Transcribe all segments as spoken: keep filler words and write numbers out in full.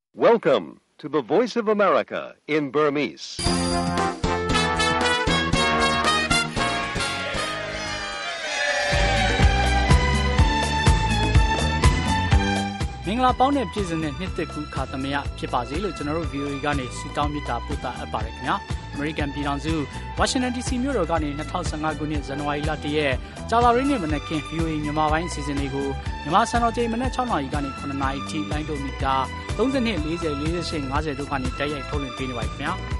Welcome to the Voice of America in Burmese. ။မင်္ဂလာပေါင်းတဲ့ပြည်စင်တဲ့နှစ်သက်ကူခါသမယဖြစ်ပါစေလို့ကျွန်တော်တို့ V O A ကနေဆုတောင်းမေတ္တာပို့သအပ်ပါတယ်ခင်ဗျာ။ American ပြည်ထောင်စု Washington D C မြို့တော်ကနေ၂၀၁၅ခုနှစ်ဇန်နဝါရီလ၁ရက်ကြာသပတေးနေ့မနက်ခင်း V O A မြန်မာပိုင်းအစီအစဉ်လေးကိုမြန်မာစံတော်ချိန်မနက်၆နာရီကနေ၇နာရီထိလိုင်းဒိုမီတာ၃၂ ၄၀ ၄၈ ၅၀တို့ကနေတိုက်ရိုက်ထုတ်လွှင့်ပေးနေပါခင်ဗျာ။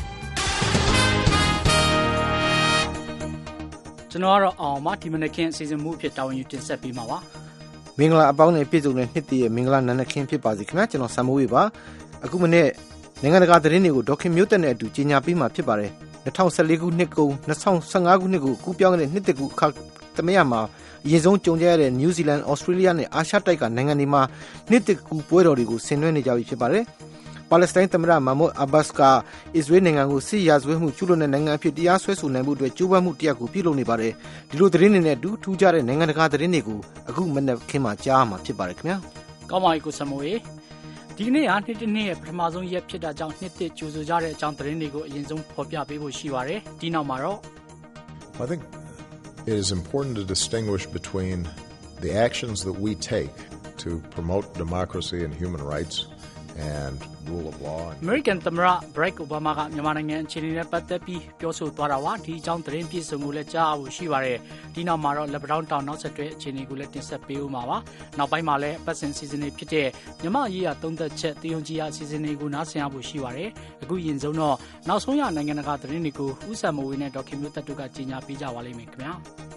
ကျွန်တော်ကတော့အောင်မဒီမနက်ခင်းအစီအစဉ်မှုအဖြစ်တာဝန်ယူတင်ဆက်ပေးမှာပါ။မင်္ဂလာအပေါင်းနဲ့ပြည့်စုံတဲ့နှစ်တည်းရဲ့မင်္ဂလာနံနက်ခင်းဖြစ်ပါစေခင်ဗျာကျွန်တော်ဆမ်မိုးဝေပါအခုမနေ့နိုင်ငံတကာသတင်းတွေကိုဒေါခင်မျိုးတက်နဲ့အတူကြီးညာပေးမှာဖြစ်ပါတယ်၂၀၁၄ခုနှစ်ကုန်၂၀၁၅ခုနှစ်ကိုကူးပြောင်းတဲ့နှစ်တကူအခါသမယမှာအရင်ဆုံးကြုံကြရတဲ့နယူးဇီလန်၊ဩစတြေးလျနဲ့အာရှတိုက်ကနိုင်ငံတွေမှာနှစ်တကူပွဲတော်တွေကိုဆင်နွှဲနေကြပြီဖြစ်ပါတယ်ပါလက်စတိုင်းသမ္မတမာမွတ်အာဘတ်စ်ကအစ္စရေးနိုင်ငံကိုစစ်ရာဇဝတ်မှုကျူးလွန်တဲ့နိုင်ငံအဖြစ်တရားစွဲဆိုနိုင်မှုအတွက်ကြိုးပမ်းမှုတရက်ကိုပြုလုပ်နေပါတယ်ဒီလိုသတင်းတွေနဲ့အတူထူးခြားတဲ့နိုင်ငံတကာသတင်းတွေကိုအခုမနေ့ကမှကြားမှာဖြစ်ပါတယ်ခင်ဗျာကောင်းပါပြီကိုစမိုးရေဒီနေ့ဟာနှစ်တစ်နှစ်ရဲ့ပထမဆုံးရက်ဖြစ်တာကြောင့်နှစ်သစ်ကြိုဆိုကြတဲ့အကြောင်းသတင်းတွေကိုအရင်ဆုံးဖော်ပြပေးဖို့ရှိပါတယ်ဒီနောက်မှာတော့ I think it is important to distinguish between the actions that we take to promote democracy and human rights and rule of law. American သမ္မတ Barack Obama ကမြန်မာနိုင်ငံအခြေအနေနဲ့ပတ်သက်ပြီးပြောဆိုသွားတာပါဒီအကြောင်းသတင်းပြည့်စုံကိုလည်းကြားဖို့ရှိပါတယ်ဒီနောက်မှာတော့လက်ပတောင်းတောင်နောက်ဆက်တွဲအခြေအနေကိုလည်းတင်ဆက်ပေးဦးမှာပါနောက်ပိုင်းမှာလည်းပတ်စင်စီစဉ်နေဖြစ်တဲ့မြန်မာရေးရသုံးသက်ချက်တည်ယုံကြည်ရအစီအစဉ်တွေကိုနားဆင်ရဖို့ရှိပါတယ်အခုရင်ဆုံးတော့နောက်ဆုံးရနိုင်ငံတကာသတင်းတွေကိုဦးစံမိုးဝေနဲ့ဒေါက်ခင်မျိုးသက်တို့ကကြီးညာပေးကြပါလိမ့်မယ်ခင်ဗျာ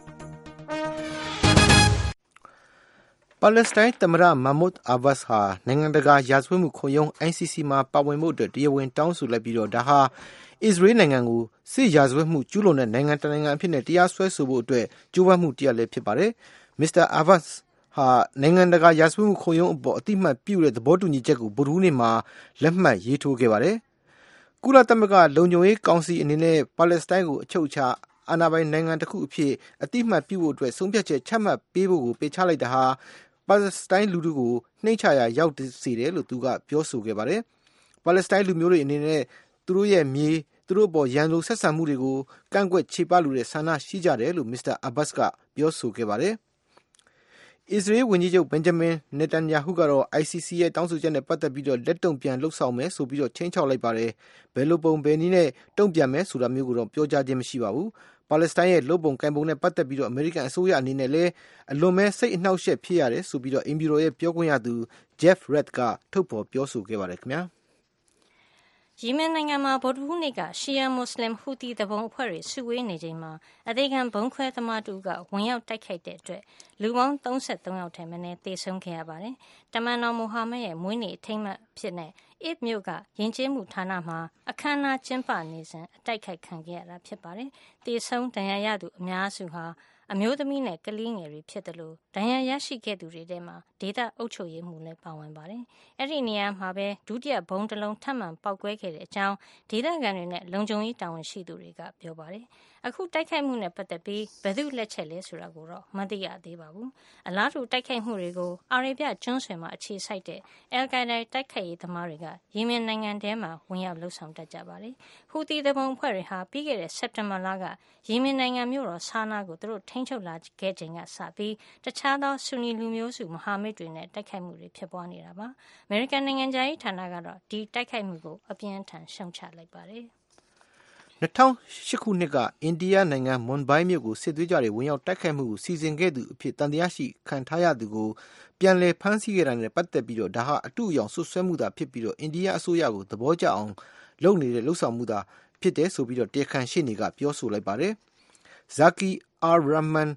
ပါလက်စတိုင်းသမ္မတမာမွတ်အာဘတ်စ်ဟာနိုင်ငံတကာရာဇဝတ်မှုခုံရုံး I C C မှာပါဝင်ဖို့အတွက်တရားဝင်တောင်းဆိုလိုက်ပြီးတော့ဒါဟာအစ္စရေးနိုင်ငံကိုစစ်ရာဇဝတ်မှုကျူးလွန်တဲ့နိုင်ငံတနိုင်ငံအဖြစ်နဲ့တရားစွဲဆိုဖို့အတွက်ကြိုးပမ်းမှုတရားလည်းဖြစ်ပါတယ်မစ္စတာအာဘတ်စ်ဟာနိုင်ငံတကာရာဇဝတ်မှုခုံရုံးအပေါ်အတိအမှတ်ပြုတဲ့သဘောတူညီချက်ကိုဗုဒ္ဓဟူးနေ့မှာလက်မှတ်ရေးထိုးခဲ့ပါတယ်ကုလသမဂ္ဂလုံခြုံရေးကောင်စီအနေနဲ့ပါလက်စတိုင်းကိုအချုပ်အခြာအာဏာပိုင်နိုင်ငံတစ်ခုအဖြစ်အတိအမှတ်ပြုဖို့အတွက်ဆုံးဖြတ်ချက်ချမှတ်ပေးဖို့ကိုပေးချလိုက်တာဟာပါလက်စတိုင်းလူထုကိုနှိမ့်ချရာရောက်စေတယ်လို့သူကပြောဆိုခဲ့ပါတယ်။ပါလက်စတိုင်းလူမျိုးတွေအနေနဲ့သူတို့ရဲ့မြေသူတို့ပေါ်ရန်လိုဆက်ဆံမှုတွေကိုကန့်ကွက်ချေပလိုတဲ့ဆန္ဒရှိကြတယ်လို့မစ္စတာအာဘတ်စ်ကပြောဆိုခဲ့ပါတယ်။အစ္စရေးဝန်ကြီးချုပ်ဘင်ဂျမင်နေတန်ယာဟုကတော့ I C C ရဲ့တောင်းဆိုချက်နဲ့ပတ်သက်ပြီးတော့လက်တုံ့ပြန်လှုပ်ဆောင်မယ်ဆိုပြီးတော့ချိန်ချောက်လိုက်ပါတယ်။ဘယ်လိုပုံဘယ်နည်းနဲ့တုံ့ပြန်မယ်ဆိုတာမျိုးကိုတော့ပြောကြားခြင်းမရှိပါဘူး။ပါလက်စတိုင်းရဲ့လုပ်ပုံကံပုံနဲ့ပတ်သက်ပြီးတော့အမေရိကန်အစိုးရအနေနဲ့လည်းအလွန်ပဲစိတ်အနှောက်အယှက်ဖြစ်ရတယ်ဆိုပြီးတော့အင်ဘီရိုရဲ့ပြောခွင့်ရသူ Jeff Red ကထုတ်ဖော်ပြောဆိုခဲ့ပါတယ်ခင်ဗျာယီမင်နိုင်ငံမှာဗုဒ္ဓဟူးနေ့ကရှီယာမွတ်စလင်ဟူသီတဘုံအဖွဲ့တွေစုဝေးနေချိန်မှာအသေးခံဘုံခွဲသမားတူကဝင်ရောက်တိုက်ခိုက်တဲ့အတွက်လူပေါင်း၃၃ယောက်ထဲမင်းသေဆုံးခဲ့ရပါတယ်။တမန်တော်မူဟာမက်ရဲ့မွေးနေ့အထိမ်းအမှတ်ဖြစ်တဲ့အစ်မြို့ကယဉ်ကျေးမှုဌာနမှာအခမ်းအနားကျင်းပနေစဉ်အတိုက်ခိုက်ခံခဲ့ရတာဖြစ်ပါတယ်။သေဆုံးဒဏ်ရာရသူအများစုဟာအမျိုးသမီးနဲ့ကလေးငယ်တွေဖြစ်တယ်လို့ဒဏ်ရာရရှိခဲ့သူတွေထဲမှာဒေသအုပ်ချုပ်ရေးမှူးလည်းပါဝင်ပါတယ်။အဲ့ဒီနေရာမှာပဲဒုတိယဘုံတစ်လုံးထပ်မံပေါက်ကွဲခဲ့တဲ့အကြောင်းဒေသခံတွေနဲ့လုံခြုံရေးတာဝန်ရှိသူတွေကပြောပါတယ်။အခုတိုက်ခိုက်မှုနဲ့ပတ်သက်ပြီးဘယ်သူလက်ချက်လဲဆိုတာကိုတော့မသိရသေးပါဘူး။အလားတူတိုက်ခိုက်မှုတွေကိုအာရေဗျကျွန်းဆွယ်မှာအခြေစိုက်တဲ့အယ်ကိုင်ဒါတိုက်ခိုက်ရေးသမားတွေကယီမင်နိုင်ငံထဲမှာဝင်ရောက်လှုပ်ဆောင်တတ်ကြပါတယ်။ဟူသီတဘုံအဖွဲ့တွေဟာပြီးခဲ့တဲ့စက်တင်ဘာလကယီမင်နိုင်ငံမြို့တော်ဆာနာကိုသူတို့ထိန်းချုပ်လာခဲ့ချိန်ကစပြီးတခြားသောဆူနီလူမျိုးစုမဟာမိတ်တွေနဲ့တိုက်ခိုက်မှုတွေဖြစ်ပွားနေတာပါ။အမေရိကန်နိုင်ငံခြားရေးဌာနကတော့ဒီတိုက်ခိုက်မှုကိုအပြင်းထန်ရှုံချလိုက်ပါတယ်။၂၀၀၈ခုနှစ်ကအိန္ဒိယနိုင်ငံမွန်ဘိုင်းမြို့ကိုစစ်သွေးကြတွေဝင်ရောက်တိုက်ခိုက်မှုကိုစီစဉ်ခဲ့သူအဖြစ်တန်တရားရှိခံထားရသူကိုပြန်လည်ဖမ်းဆီးခဲ့တာနဲ့ပတ်သက်ပြီးတော့ဒါဟာအတုအယောင်ဆွဆွဲမှုသာဖြစ်ပြီးတော့အိန္ဒိယအစိုးရကိုသဘောကျအောင်လုပ်နေတဲ့လှုပ်ဆောင်မှုသာဖြစ်တယ်ဆိုပြီးတော့တရားခံရှေ့နေကပြောဆိုလိုက်ပါတယ်။ Zaki R. Rahman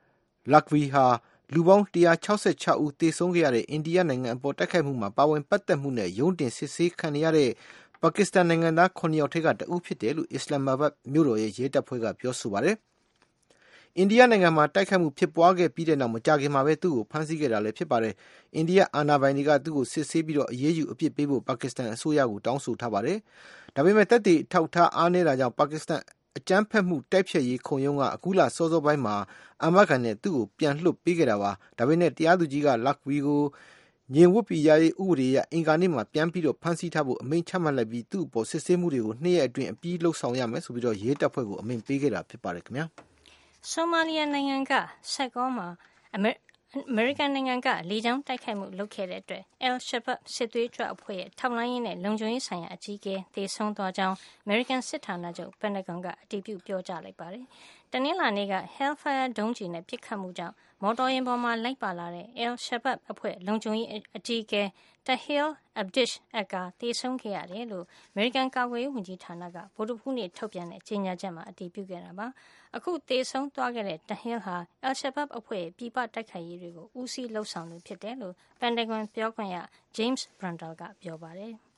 Lakvi ဟာလူပေါင်း၁၆၆ဦးသေဆုံးခဲ့ရတဲ့အိန္ဒိယနိုင်ငံအပေါ်တိုက်ခိုက်မှုမှာပါဝင်ပတ်သက်မှုနဲ့ရုံးတင်စစ်ဆေးခံရတဲ့ပါကစ္စတန်နိုင်ငံသားခုနှစ်ယောက်ထဲကတဦးဖြစ်တယ်လို့အစ္စလာမ်မာဘတ်မြို့တော်ရဲ့ရဲတပ်ဖွဲ့ကပြောဆိုပါတယ်။အိန္ဒိယနိုင်ငံမှာတိုက်ခိုက်မှုဖြစ်ပွားခဲ့ပြီးတဲ့နောက်မကြာခင်မှာပဲသူ့ကိုဖမ်းဆီးခဲ့တာလည်းဖြစ်ပါတယ်။အိန္ဒိယအာဏာပိုင်တွေကသူ့ကိုစစ်ဆေးပြီးတော့အရေးယူအပြစ်ပေးဖို့ပါကစ္စတန်အစိုးရကိုတောင်းဆိုထားပါတယ်။ဒါပေမဲ့တပ်တွေထောက်ထားအားနည်းတာကြောင့်ပါကစ္စတန်အကြမ်းဖက်မှုတိုက်ဖျက်ရေးခုံရုံးကအခုလစောစောပိုင်းမှာအာမခံနဲ့သူ့ကိုပြန်လွှတ်ပေးခဲ့တာပါ။ဒါပေမဲ့တရားသူကြီးက Lakvi ကိုငြိမ်ဝတ်ပြည်ရေးဥပဒေအရအင်္ဂါနေ့မှာပြန်ပြီးတော့ဖမ်းဆီးထားဖို့အမိန့်ချမှတ်လိုက်ပြီးသူ့အပေါ်စစ်ဆေးမှုတွေကိုနှစ်ရက်အတွင်းအပြီးလှုပ်ဆောင်ရမယ်ဆိုပြီးတော့ရဲတပ်ဖွဲ့ကိုအမိန့်ပေးခဲ့တာဖြစ်ပါတယ်ခင်ဗျာဆိုမာလီယာနိုင်ငံကဆက်ကောမှာအမေအမေရိကန်နိုင်ငံကလေကြောင်းတိုက်ခိုက်မှုလုပ်ခဲ့တဲ့အတွက် Al-Shabaab စစ်သွေးကြွအဖွဲ့ရဲ့ထောက်လှမ်းရေးနဲ့လုံခြုံရေးဆိုင်ရာအကြီးအကဲသေဆုံးသွားကြောင်းအမေရိကန်စစ်ဌာနချုပ်ပန်တဂွန်ကအတည်ပြုပြောကြားလိုက်ပါတယ်။တနင်္လာနေ့က Hellfire ဒုံးကျည်နဲ့ပစ်ခတ်မှုကြောင့်မော်တော်ယာဉ်ပေါ်မှာလိုက်ပါလာတဲ့ Al-Shabaab အဖွဲ့လုံခြုံရေးအကြီးအကဲ Tahir Abdish Akka သေဆုံးခဲ့ရတယ်လို့အမေရိကန်ကာကွယ်ရေးဝန်ကြီးဌာနကဗုဒ္ဓဟူးနေ့ထုတ်ပြန်တဲ့ကြေညာချက်မှာအတည်ပြုခဲ့တာပါ။အခုသေဆုံးသွားခဲ့တဲ့ Tahir ဟာ Al-Shabaab အဖွဲ့ရဲ့ပြည်ပတိုက်ခိုက်ရေးတွေကိုဦးစီးလှုပ်ဆောင်သူဖြစ်တယ်လို့ပန်တဂွန်ပြောခွင့်ရ James Brandel ကပြောပါတယ်။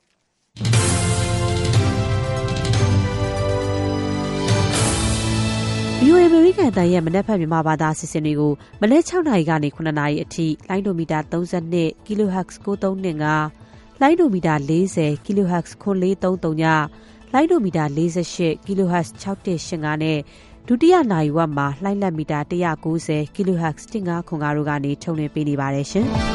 ဗီအိုအေ အမေရိကန်အသံရဲ့မနက်ဖြန်မြန်မာဘာသာအစီအစဉ်တွေကိုမနက်၆နာရီကနေခုနှစ်နာရီအထိလိုင်းဒိုမီတာသုံး၂ kilohertz ကိုသုံး၂ငါလိုင်းဒိုမီတာ၄၀ kilohertz ခွန်လေးသုံးသုံးညလိုင်းဒိုမီတာ၄၈ kilohertz ၆၁၈၅နဲ့ဒုတိယနာရီဝက်မှာလှိုင်းလက်မီတာ၁၉၀ kilohertz ၁၅ခွန်၅တို့ကနေထုတ်လွှင့်ပေးနေပါတယ်ရှင်။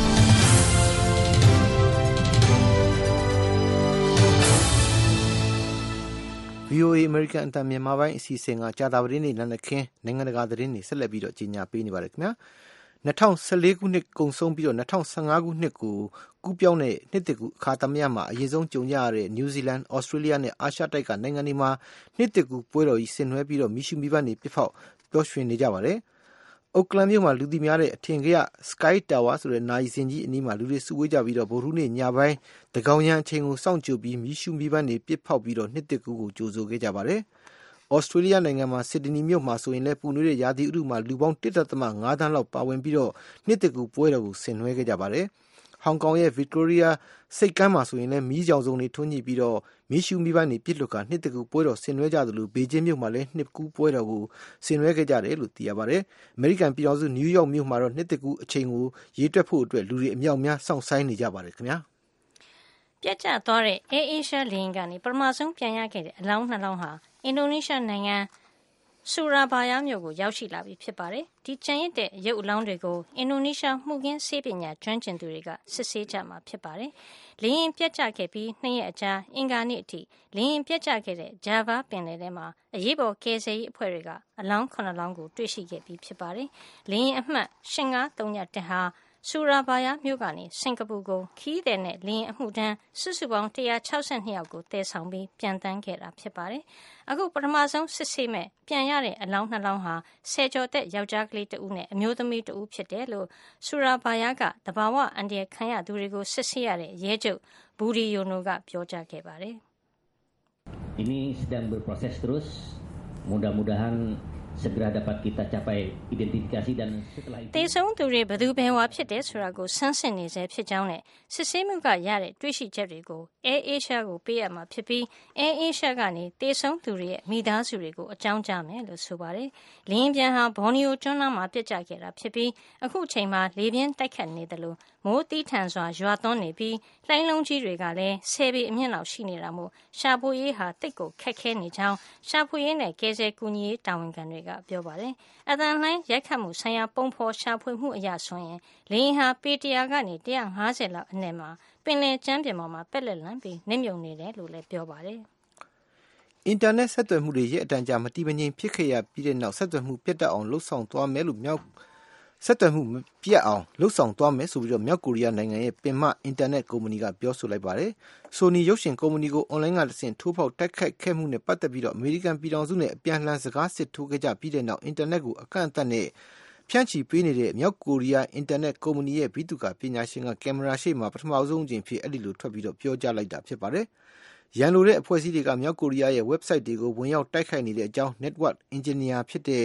ဗီအိုအေ American အတံမြန်မာပိုင်းအစီအစဉ်ကကြာသပတေးနေ့နံနက်ခင်းနိုင်ငံတကာသတင်းတွေဆက်လက်ပြီးတော့ကြီးညာပေးနေပါတယ်ခင်ဗျာ၂၀၁၄ခုနှစ်ကုန်ဆုံးပြီးတော့၂၀၁၅ခုနှစ်ကိုကူးပြောင်းတဲ့နှစ်တကူအခါသမယမှာအရင်ဆုံးကြုံရတဲ့နယူးဇီလန်၊ဩစတြေးလျနဲ့အာရှတိုက်ကနိုင်ငံတွေမှာနှစ်တကူပွဲတော်ကြီးဆင်နွှဲပြီးတော့မီးရှူးမီးပန်းတွေပစ်ဖောက်ပျော်ရွှင်နေကြပါတယ်။အိုကလန်မြို့မှာလူသိများတဲ့အထင်ကရ Sky Tower ဆိုတဲ့နာရီစင်ကြီးအနီးမှာလူတွေစုဝေးကြပြီးတော့ဗုဒ္ဓဟူးနေ့ညပိုင်းတကောင်ရံအချိန်ကိုစောင့်ကြိုပြီးမီးရှူးမီးပန်းတွေပစ်ဖောက်ပြီးတော့နှစ်တကူကိုကြိုဆိုခဲ့ကြပါတယ်။ဩစတြေးလျနိုင်ငံမှာဆစ်ဒနီမြို့မှာဆိုရင်လည်းပူနွေးတဲ့ရာသီဥတုမှာလူပေါင်း တစ်ဒသမငါးသန်းလောက်ပါဝင်ပြီးတော့နှစ်တကူပွဲတော်ကိုဆင်နွှဲခဲ့ကြပါတယ်။ဟောင်ကောင်ရဲ့ Victoria ဆိပ်ကမ်းမှာဆိုရင်လည်းမီးကြောင်စုံတွေထွန်းညှိပြီးတော့မီးရှူးမီးပန်းတွေပစ်လွှတ်ကာနှစ်တကူပွဲတော်ဆင်နွှဲကြသလိုဘေကျင်းမြို့မှာလည်းနှစ်ကူပွဲတော်ကိုဆင်နွှဲခဲ့ကြတယ်လို့သိရပါတယ်။အမေရိကန်ပြည်ထောင်စုနယူးယောက်မြို့မှာတော့နှစ်တကူအချိန်ကိုရေတွက်ဖို့အတွက်လူတွေအမြောက်များစောင့်ဆိုင်းနေကြပါတယ်ခင်ဗျာ။ပြတ်ကျသွားတဲ့ Air Asia လေယာဉ်ကနေပထမဆုံးပြန်ရခဲ့တဲ့အလောင်းနှစ်လောင်းဟာအင်ဒိုနီးရှားနိုင်ငံဆူရာဘာယာမြို့ကိုရောက်ရှိလာပြီဖြစ်ပါတယ်။ဒီကျန်ရစ်တဲ့ရုပ်အလောင်းတွေကိုအင်ဒိုနီးရှားမှုခင်းဆေးပညာကျွမ်းကျင်သူတွေကစစ်ဆေးကြမှာဖြစ်ပါတယ်။လေယာဉ်ပြတ်ကျခဲ့ပြီးနှစ်ရက်အကြာအင်္ဂါနေ့အထိလေယာဉ်ပြတ်ကျခဲ့တဲ့ဂျာဗာပင်လယ်ထဲမှာအရေးပေါ်ကယ်ဆယ်ရေးအဖွဲ့တွေကအလောင်းခုနှစ်လောင်းကိုတွေ့ရှိခဲ့ပြီးဖြစ်ပါတယ်။လေယာဉ်အမှတ်၈၅၃၁ဟာဆူရာဘာယာမြို့ကနေစင်ကာပူကိုခီးသည်နဲ့လေယာဉ်အမှုထမ်းစုစုပေါင်း၁၆၂ယောက်ကိုတည်ဆောင်ပြီးပြန်တန်းခဲ့တာဖြစ်ပါတယ်။အခုပထမဆုံးစစ်ဆေးမဲ့ပြန်ရတဲ့အလောင်းနှစ်လောင်းဟာဆယ်ကျော်သက်ယောက်ျားကလေးတဦးနဲ့အမျိုးသမီးတဦးဖြစ်တယ်လို့ဆူရာဘာယာကတဘာဝအန္တရာယ်ခံရသူတွေကိုစစ်ဆေးရတဲ့ရဲချုပ်ဘူရီယိုနိုကပြောကြားခဲ့ပါတယ်။ Ini sedang berproses terus. Mudah-mudahan segera dapat kita capai identifikasi dan setelah itu တေဆုံးသူတွေဘယ်သူဘယ်ဝါဖြစ်တယ်ဆိုတာကိုဆန်းစစ်နေစေဖြစ်ကြောင်းနဲ့စစ်ဆေးမှုကရတဲ့တွေ့ရှိချက်တွေကို Air Asia ကိုပေးရမှာဖြစ်ပြီး Air Asia ကနေတေဆုံးသူတွေရဲ့မိသားစုတွေကိုအကြောင်းကြားမယ်လို့ဆိုပါတယ်။လေယာဉ်ပြန်ဟာဘော်နီယိုကျွန်းနားမှာပြစ်ကျခဲ့တာဖြစ်ပြီးအခုချိန်မှာလေပြင်းတိုက်ခတ်နေတယ်လို့မိုးတီးထန်စွာရွာသွန်းနေပြီးလှိုင်းလုံးကြီးတွေကလည်းဆယ်ပေအမြင့်လောက်ရှိနေတာမို့ရှာဖွေရေးဟာတိတ်ကိုခက်ခဲနေကြောင်းရှာဖွေရေးနဲ့ကယ်ဆယ်ကူညီရေးတာဝန်ခံတွေကပြောပါတယ်။အသံလှိုင်းရိုက်ခတ်မှုဆိုင်ရာပုံဖော်ရှာဖွေမှုအရဆိုရင်လေယာဉ်ဟာပေတရာကနေ၁၅၀လောက်အနက်မှာပင်လယ်ကျမ်းပြင်ပေါ်မှာပက်လက်လန်ပြီးနစ်မြုပ်နေတယ်လို့လည်းပြောပါတယ်။အင်တာနက်ဆက်သွယ်မှုတွေရဲ့အတန်ကြာမတိမငြိမ်ဖြစ်ခဲ့ရပြီးတဲ့နောက်ဆက်သွယ်မှုပြတ်တောက်အောင်လှုပ်ဆောင်သွားမယ်လို့မြောက်ဆက်သွယ်မှုပြတ်အောင်လှုပ်ဆောင်သွားမယ်ဆိုပြီးတော့မြောက်ကိုရီးယားနိုင်ငံရဲ့ပင်မအင်တာနက်ကုမ္ပဏီကပြောဆိုလိုက်ပါတယ်။ Sony ရုပ်ရှင်ကုမ္ပဏီကိုအွန်လိုင်းကတဆင့်ထိုးဖောက်တိုက်ခိုက်ခဲ့မှုနဲ့ပတ်သက်ပြီးတော့အမေရိကန်ပြည်ထောင်စုနဲ့အပြန်အလှန်စကားစစ်ထိုးခဲ့ကြပြီးတဲ့နောက်အင်တာနက်ကိုအကန့်အသတ်နဲ့ဖြန့်ချီပေးနေတဲ့မြောက်ကိုရီးယားအင်တာနက်ကုမ္ပဏီရဲ့ဗိသုကာပညာရှင်ကကင်မရာရှေ့မှာပထမဆုံးအကြိမ်ဖြစ်အဲ့ဒီလိုထွက်ပြီးတော့ပြောကြားလိုက်တာဖြစ်ပါတယ်။ရန်လိုတဲ့အဖွဲ့အစည်းတွေကမြောက်ကိုရီးယားရဲ့ website တွေကိုဝင်ရောက်တိုက်ခိုက်နေတဲ့အကြောင်း network engineer ဖြစ်တဲ့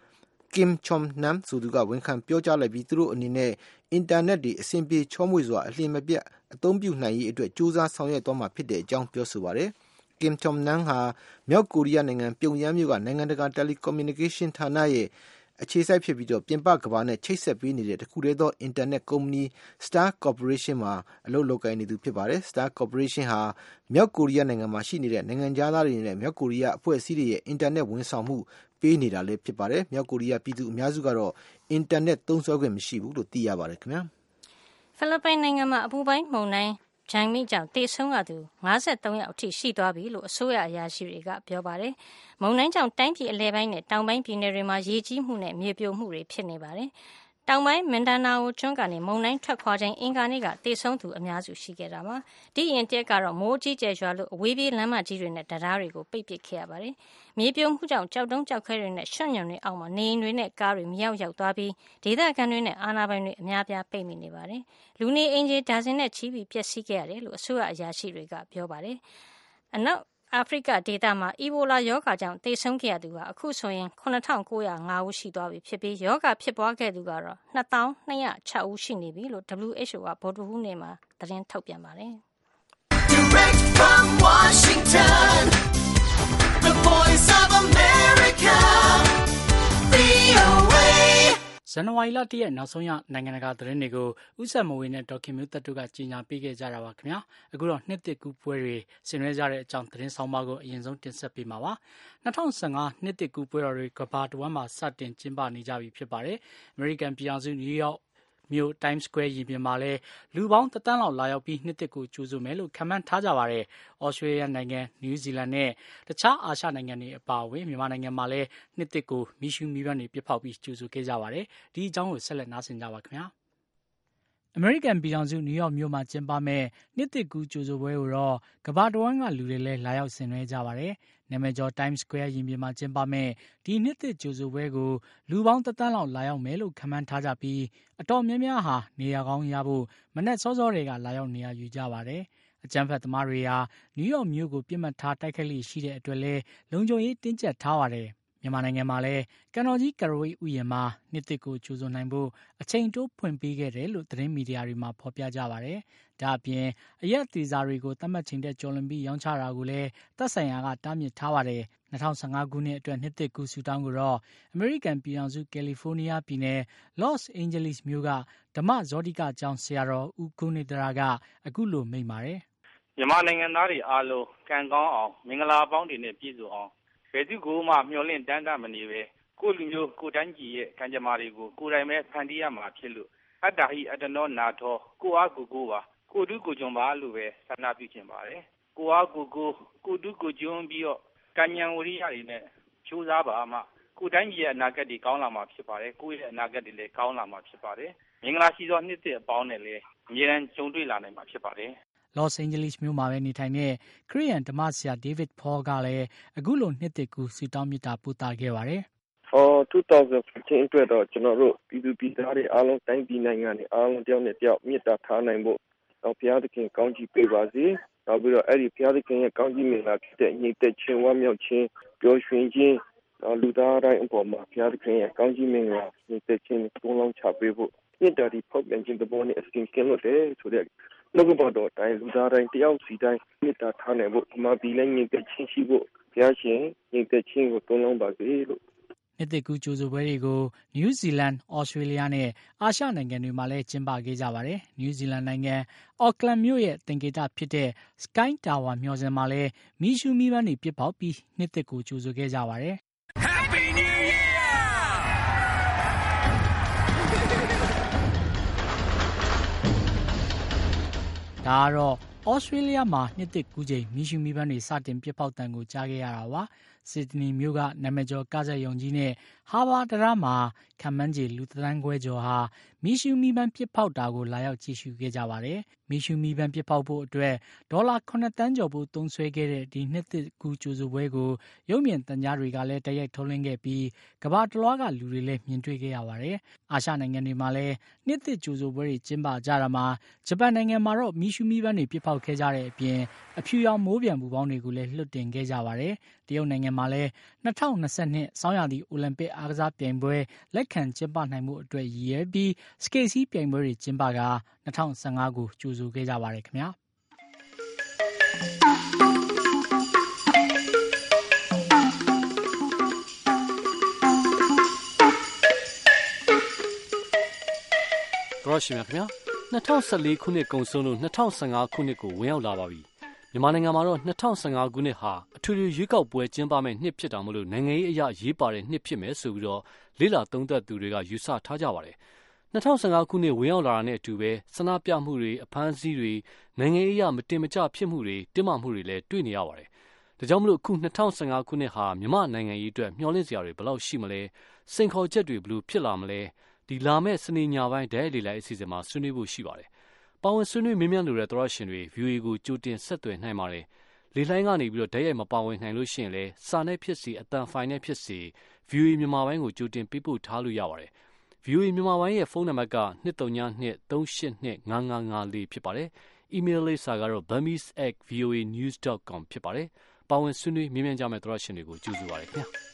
Kim Chom Nam ဆိုသူကဝန်ခံပြောကြားလိုက်ပြီးသူတို့အနေနဲ့အင်တာနက်တွေအဆင်ပြေချောမွေ့စွာအလျင်မပြတ်အသုံးပြုနိုင်ရေးအတွက်ကြိုးစားဆောင်ရွက်သွားမှာဖြစ်တဲ့အကြောင်းပြောဆိုပါတယ်။ Kim Chom Nam ဟာမြောက်ကိုရီးယားနိုင်ငံပြုံယမ်းမြို့ကနိုင်ငံတကာ telecommunication ဌာနရဲ့အခြေစိုက်ဖြစ်ပြီးတော့ပြင်ပကမ္ဘာနဲ့ချိတ်ဆက်ပေးနေတဲ့တခုတည်းသောအင်တာနက်ကုမ္ပဏီ Star Corporation မှာအလုပ်လုပ်ကိုင်နေသူဖြစ်ပါတယ်။ Star Corporation ဟာမြောက်ကိုရီးယားနိုင်ငံမှာရှိနေတဲ့နိုင်ငံသားတွေနဲ့မြောက်ကိုရီးယားအဖွဲ့အစည်းတွေရဲ့အင်တာနက်ဝန်ဆောင်မှုပေးနေတာလည်းဖြစ်ပါတယ်။မြောက်ကိုရီးယားပြည်သူအများစုကတော့အင်တာနက်သုံးစွဲခွင့်မရှိဘူးလို့သိရပါတယ်ခင်ဗျာ။ဖိလစ်ပိုင်နိုင်ငံမှာအပူပိုင်းမုန်တိုင်းဂျန်မီကြောင့်တေဆုံးရသူ၅၃ယောက်အထိရှိသွားပြီလို့အစိုးရအရာရှိတွေကပြောပါတယ်။မုန်တိုင်းကြောင့်တိုင်းပြည်အလဲပိုင်းနဲ့တောင်ပိုင်းပြည်နယ်တွေမှာရေကြီးမှုနဲ့မြေပြိုမှုတွေဖြစ်နေပါတယ်။တောင်ပိုင်းမင်ဒါနာအိုကျွန်းကနေမုန်တိုင်းထွက်ခွာချိန်အင်္ဂါနေ့ကတေဆုံးသူအများစုရှိခဲ့တာပါ။ဒီရင်တက်ကတော့မိုးကြီးကျယ်ရွာလို့အဝေးပြေးလမ်းမကြီးတွေနဲ့တရားတွေကိုပိတ်ပစ်ခဲ့ရပါတယ်။မြေပြိုမှုကြောင့်ကြောက်တုံးကြောက်ခဲတွေနဲ့ရွှံ့ညွန်တွေအောက်မှာနေအိမ်တွေနဲ့ကားတွေမြောက်ရောက်သွားပြီးဒေသခံတွေနဲ့အာဏာပိုင်တွေအများပြားပိတ်မိနေပါတယ်။လူနေအိမ်ကြီးဒါဇင်နဲ့ချီပြီးပျက်စီးခဲ့ရတယ်လို့အစိုးရအရာရှိတွေကပြောပါတယ်။အနောက်အာဖရိကဒေသမှာအီဘိုလာရောဂါကြောင့်သေဆုံးခဲ့ရသူဟာအခုဆိုရင်ခုနှစ်ထောင်ကိုးရာငါးဦးရှိသွားပြီဖြစ်ပြီးရောဂါဖြစ်ပွားခဲ့သူကတော့နှစ်သောင်းနှစ်ရာခြောက်ဦးရှိနေပြီလို့ W H O ကဗုဒ္ဓဟူးနေ့မှာသတင်းထုတ်ပြန်ပါတယ်။ Direct from Washington, the Voice of America, V O A ဇန်နဝါရီလတရက်နောက်ဆုံးရနိုင်ငံတကာသတင်းတွေကိုဥဆက်မဝေနဲ့ဒေါက်ခင်မျိုးသက်တို့ကကြီးညာပေးခဲ့ကြတာပါခင်ဗျာအခုတော့နှစ်သစ်ကူးပွဲတွေဆင်နွှဲကြတဲ့အကြောင်းသတင်းဆောင်မကိုအရင်ဆုံးတင်ဆက်ပေးမှာပါ၂၀၁၅နှစ်သစ်ကူးပွဲတော်တွေကမ္ဘာတဝန်းမှာစတင်ကျင်းပနေကြပြီဖြစ်ပါတယ်အမေရိကန်ပြည်ထောင်စုနယူးယောက်မြို့ Times Square ရင်ပြင်မှာလည်းလူပေါင်းတသန်းလောက်လာရောက်ပြီးနှစ်သစ်ကိုကြိုဆိုမယ်လို့ခန့်မှန်းထားကြပါတယ်။ဩစတြေးလျနိုင်ငံ၊နယူးဇီလန်နဲ့တခြားအာရှနိုင်ငံတွေအပါအဝင်မြန်မာနိုင်ငံမှာလည်းနှစ်သစ်ကိုမီးရှူးမီးပန်းတွေပစ်ဖောက်ပြီးကြိုဆိုခဲ့ကြပါတယ်။ဒီအကြောင်းကိုဆက်လက်နားဆင်ကြပါခင်ဗျာ။အမေရိကန်ပြည်ထောင်စုနယူးယောက်မြို့မှာကျင်းပမဲ့နှစ်သစ်ကူးကြိုဆိုပွဲကိုတော့ကမ္ဘာတဝန်းကလူတွေလည်းလာရောက်ဆင်နွှဲကြပါတယ်။နာမည်ကျော် Times Square ရင်ပြင်မှာကျင်းပမဲ့ဒီနှစ်သစ်ကြိုဆိုပွဲကိုလူပေါင်းတသန်းလောက်လာရောက်မယ်လို့ခန့်မှန်းထားကြပြီးအတော်များများဟာနေရာကောင်းရဖို့မနက်စောစောတွေကလာရောက်နေရာယူကြပါတယ်။အကြမ်းဖက်သမားတွေဟာနယူးယောက်မြို့ကိုပြစ်မှတ်ထားတိုက်ခိုက်လေးရှိတဲ့အတွက်လည်းလုံခြုံရေးတင်းကျပ်ထားပါတယ်။မြန်မာနိုင်ငံမှာလည်းကံတော်ကြီးကရဝေးဥယျာဉ်မှာနှစ်သစ်ကိုကြိုဆိုနိုင်ဖို့အချိန်တိုးဖွင့်ပေးခဲ့တယ်လို့သတင်းမီဒီယာတွေမှာဖော်ပြကြပါတယ်။ဒါအပြင်အရက်သေးစားတွေကိုသတ်မှတ်ချိန်တဲ့ကျော်လွန်ပြီးရောင်းချတာကိုလည်းသက်ဆိုင်ရာကတားမြစ်ထားပါတယ်။၂၀၁၅ခုနှစ်အတွက်နှစ်သစ်ကူးဆူတောင်းကိုတော့အမေရိကန်ပြည်ထောင်စုကယ်လီဖိုးနီးယားပြည်နယ်လော့စ်အိန်ဂျလိစ်မြို့ကဓမ္မဇောတိကကျောင်းဆရာတော်ဦးကုနေတရာကအခုလိုမိန့်ပါတယ်။မြန်မာနိုင်ငံသားတွေအားလုံးကံကောင်းအောင်မင်္ဂလာပေါင်းတွေနဲ့ပြည့်စုံအောင်ဘယ်သူကိုမှမျှော်လင့်တမ်းတမနေပဲကိုလူမျိုးကိုတိုင်းကြီးရဲ့ကံကြမ္မာတွေကိုကိုယ်တိုင်ပဲဖန်တီးရမှာဖြစ်လို့အတ္တဟိအတ္တနောနာထောကိုအားကိုကိုပါကိုတုကိုကြုံပါလို့ပဲဆန္ဒပြုခြင်းပါတယ်ကိုအားကိုကိုကိုတုကိုကြုံပြီးတော့ကဉ္ဉံဝရိယတွေနဲ့ကြိုးစားပါမှကိုတိုင်းကြီးရဲ့အနာဂတ်တွေကောင်းလာမှာဖြစ်ပါတယ်ကိုယ့်ရဲ့အနာဂတ်တွေလည်းကောင်းလာမှာဖြစ်ပါတယ်မင်္ဂလာရှိသောနှစ်သစ်အပေါင်းနဲ့လည်းအမြဲတမ်းကြုံတွေ့လာနိုင်မှာဖြစ်ပါတယ်လော့စ်အိန်ဂျလိစ်မြို့မှာပဲနေထိုင်တဲ့ခရစ်ယာန်ဓမ္မဆရာဒေးဗစ်ဖောကလည်းအခုလိုနှစ်သစ်ကူးဆုတောင်းမေတ္တာပို့သခဲ့ပါတယ်။အော်၂၀၁၅အတွက်တော့ကျွန်တော်တို့ပြည်သူပြည်သားတွေအားလုံးတိုင်းပြည်နိုင်ငံတွေအားလုံးတယောက်နဲ့တယောက်မေတ္တာထားနိုင်ဖို့တော့ဘုရားသခင်ကောင်းချီးပေးပါစေ။နောက်ပြီးတော့အဲ့ဒီဘုရားသခင်ရဲ့ကောင်းချီးမင်္ဂလာဖြစ်တဲ့ညီသက်ချင်းဝမ်းမြောက်ခြင်းပျော်ရွှင်ခြင်းလူသားတိုင်းအပေါ်မှာဘုရားသခင်ရဲ့ကောင်းချီးမင်္ဂလာညီသက်ချင်းသုံးလုံးချပေးဖို့မေတ္တာဒီဖောက်ပြန်ခြင်းတဘောနဲ့အစဉ်ကင်းလို့တယ်ဆိုတဲ့လောကဘတော်တိုင်းလူသားတိုင်းတယောက်စီတိုင်းမေတ္တာထားနိုင်ဖို့ဒီမှာဒီလည်းညီသက်ချင်းရှိဖို့ဘုရားရှင်ညီသက်ချင်းကိုသုံးလုံးပါစေလို့နှစ်သစ်ကူးကြိုဆိုပွဲတွေကိုနယူးဇီလန်၊ဩစတြေးလျနဲ့အာရှနိုင်ငံတွေမှာလည်းကျင်းပခဲ့ကြပါတယ်။နယူးဇီလန်နိုင်ငံအော့ကလန်မြို့ရဲ့သင်္ကေတဖြစ်တဲ့ Sky Tower မျှော်စင်မှာလည်းမီးရှူးမီးပန်းတွေပစ်ဖောက်ပြီးနှစ်သစ်ကိုကြိုဆိုခဲ့ကြပါတယ်။ Happy New Year! ဒါကတော့ဩစတြေးလျမှာနှစ်သစ်ကူးချိန်မီးရှူးမီးပန်းတွေစတင်ပစ်ဖောက်တံကိုကြားခဲ့ရတာပါ။ဆစ်ဒနီမြို့ကနာမည်ကျော်ကစားရုံကြီးနဲ့ဟာဘာတရမှာခန့်မှန်းခြေလူသန်းခွဲကျော်ဟာမီးရှူးမီးပန်းပစ်ဖောက်တာကိုလာရောက်ကြည့်ရှုခဲ့ကြပါတယ်။မီးရှူးမီးပန်းပစ်ဖောက်ဖို့အတွက်ဒေါ်လာခုနှစ်သန်းကျော်ဖို့သုံးစွဲခဲ့တဲ့ဒီနှစ်သစ်ကူးကြိုဆိုပွဲကိုရုပ်မြင်သံကြားတွေကလည်းတိုက်ရိုက်ထုတ်လွှင့်ခဲ့ပြီးကမ္ဘာတလွှားကလူတွေလည်းမြင်တွေ့ခဲ့ရပါတယ်။အာရှနိုင်ငံတွေမှာလည်းနှစ်သစ်ကြိုဆိုပွဲတွေကျင်းပကြတာမှာဂျပန်နိုင်ငံမှာတော့မီးရှူးမီးပန်းတွေပစ်ဖောက်ခဲ့ကြတဲ့အပြင်အဖြူရောင်မိုးပြန်ပူပေါင်းတွေကိုလည်းလွှတ်တင်ခဲ့ကြပါတယ်။တရုတ်နိုင်ငံမှာလည်း၂၀၂၂ဆောင်းရာသီအိုလံပစ်အားကစားပြိုင်ပွဲလက်ခံကျင်းပနိုင်မှုအတွက်ရည်ရွယ်ပြီးစကိတ်စီးပြိုင်ပွဲတွေကျင်းပက၂၀၁၅ကိုကြိုဆိုခဲ့ကြပါတယ်ခင်ဗျာတော်ရှင်များခင်ဗျာ၂၀၁၄ခုနှစ်ကုန်ဆုံးလို့၂၀၁၅ခုနှစ်ကိုဝင်ရောက်လာပါပြီမြန်မာနိုင်ငံမှာတော့၂၀၁၅ခုနှစ်ဟာအထူးထူးရွေးကောက်ပွဲကျင်းပမဲ့နှစ်ဖြစ်တာမို့လို့နိုင်ငံရေးအရာရေးပါတဲ့နှစ်ဖြစ်မယ်ဆိုပြီးတော့လေးလာသုံးသပ်သူတွေကယူဆထားကြပါတယ်၂၀၁၅ ခုနှစ်ဝင်ရောက်လာတာနဲ့အတူပဲဆန္ဒပြမှုတွေအဖမ်းအဆီးတွေနိုင်ငံရေးအရမတင်မကျဖြစ်မှုတွေတင်းမာမှုတွေလည်းတွေ့နေရပါတယ်။ဒါကြောင့်မလို့အခု၂၀၁၅ခုနှစ်ဟာမြန်မာနိုင်ငံရေးအတွက်မျှော်လင့်စရာတွေဘယ်လောက်ရှိမလဲစိန်ခေါ်ချက်တွေဘယ်လိုဖြစ်လာမလဲဒီလာမဲ့စနေညပိုင်းဒဲလေလိုက်အစီအစဉ်မှာဆွေးနွေးဖို့ရှိပါတယ်။ပါဝင်ဆွေးနွေးမေးမြန်းလိုတဲ့သောရရှင်တွေ ဗီအိုအေ ကိုကြိုတင်ဆက်သွယ်နိုင်ပါတယ်။လေလှိုင်းကနေပြီးတော့ဓာတ်ရိုက်မပါဝင်နိုင်လို့ရှိရင်လည်းစာနဲ့ဖြစ်စီအတန်ဖိုင်နဲ့ဖြစ်စီ ဗီအိုအေ မြန်မာပိုင်းကိုကြိုတင်ပေးပို့ထားလို့ရပါတယ်။ ဗီအိုအေ မြန်မာပိုင်းရဲ့ဖုန်းနံပါတ်က၂၃ည၂ ၃၈၂ ၅၅၅၄ဖြစ်ပါတယ်။ အီးမေးလ်လိပ်စာကတော့ burmese at v o a news dot com ဖြစ်ပါတယ်။ပါဝင်ဆွေးနွေးမြင်းမြန်းကြမယ့်သောရရှင်တွေကိုကြိုဆိုပါရစေခင်ဗျာ။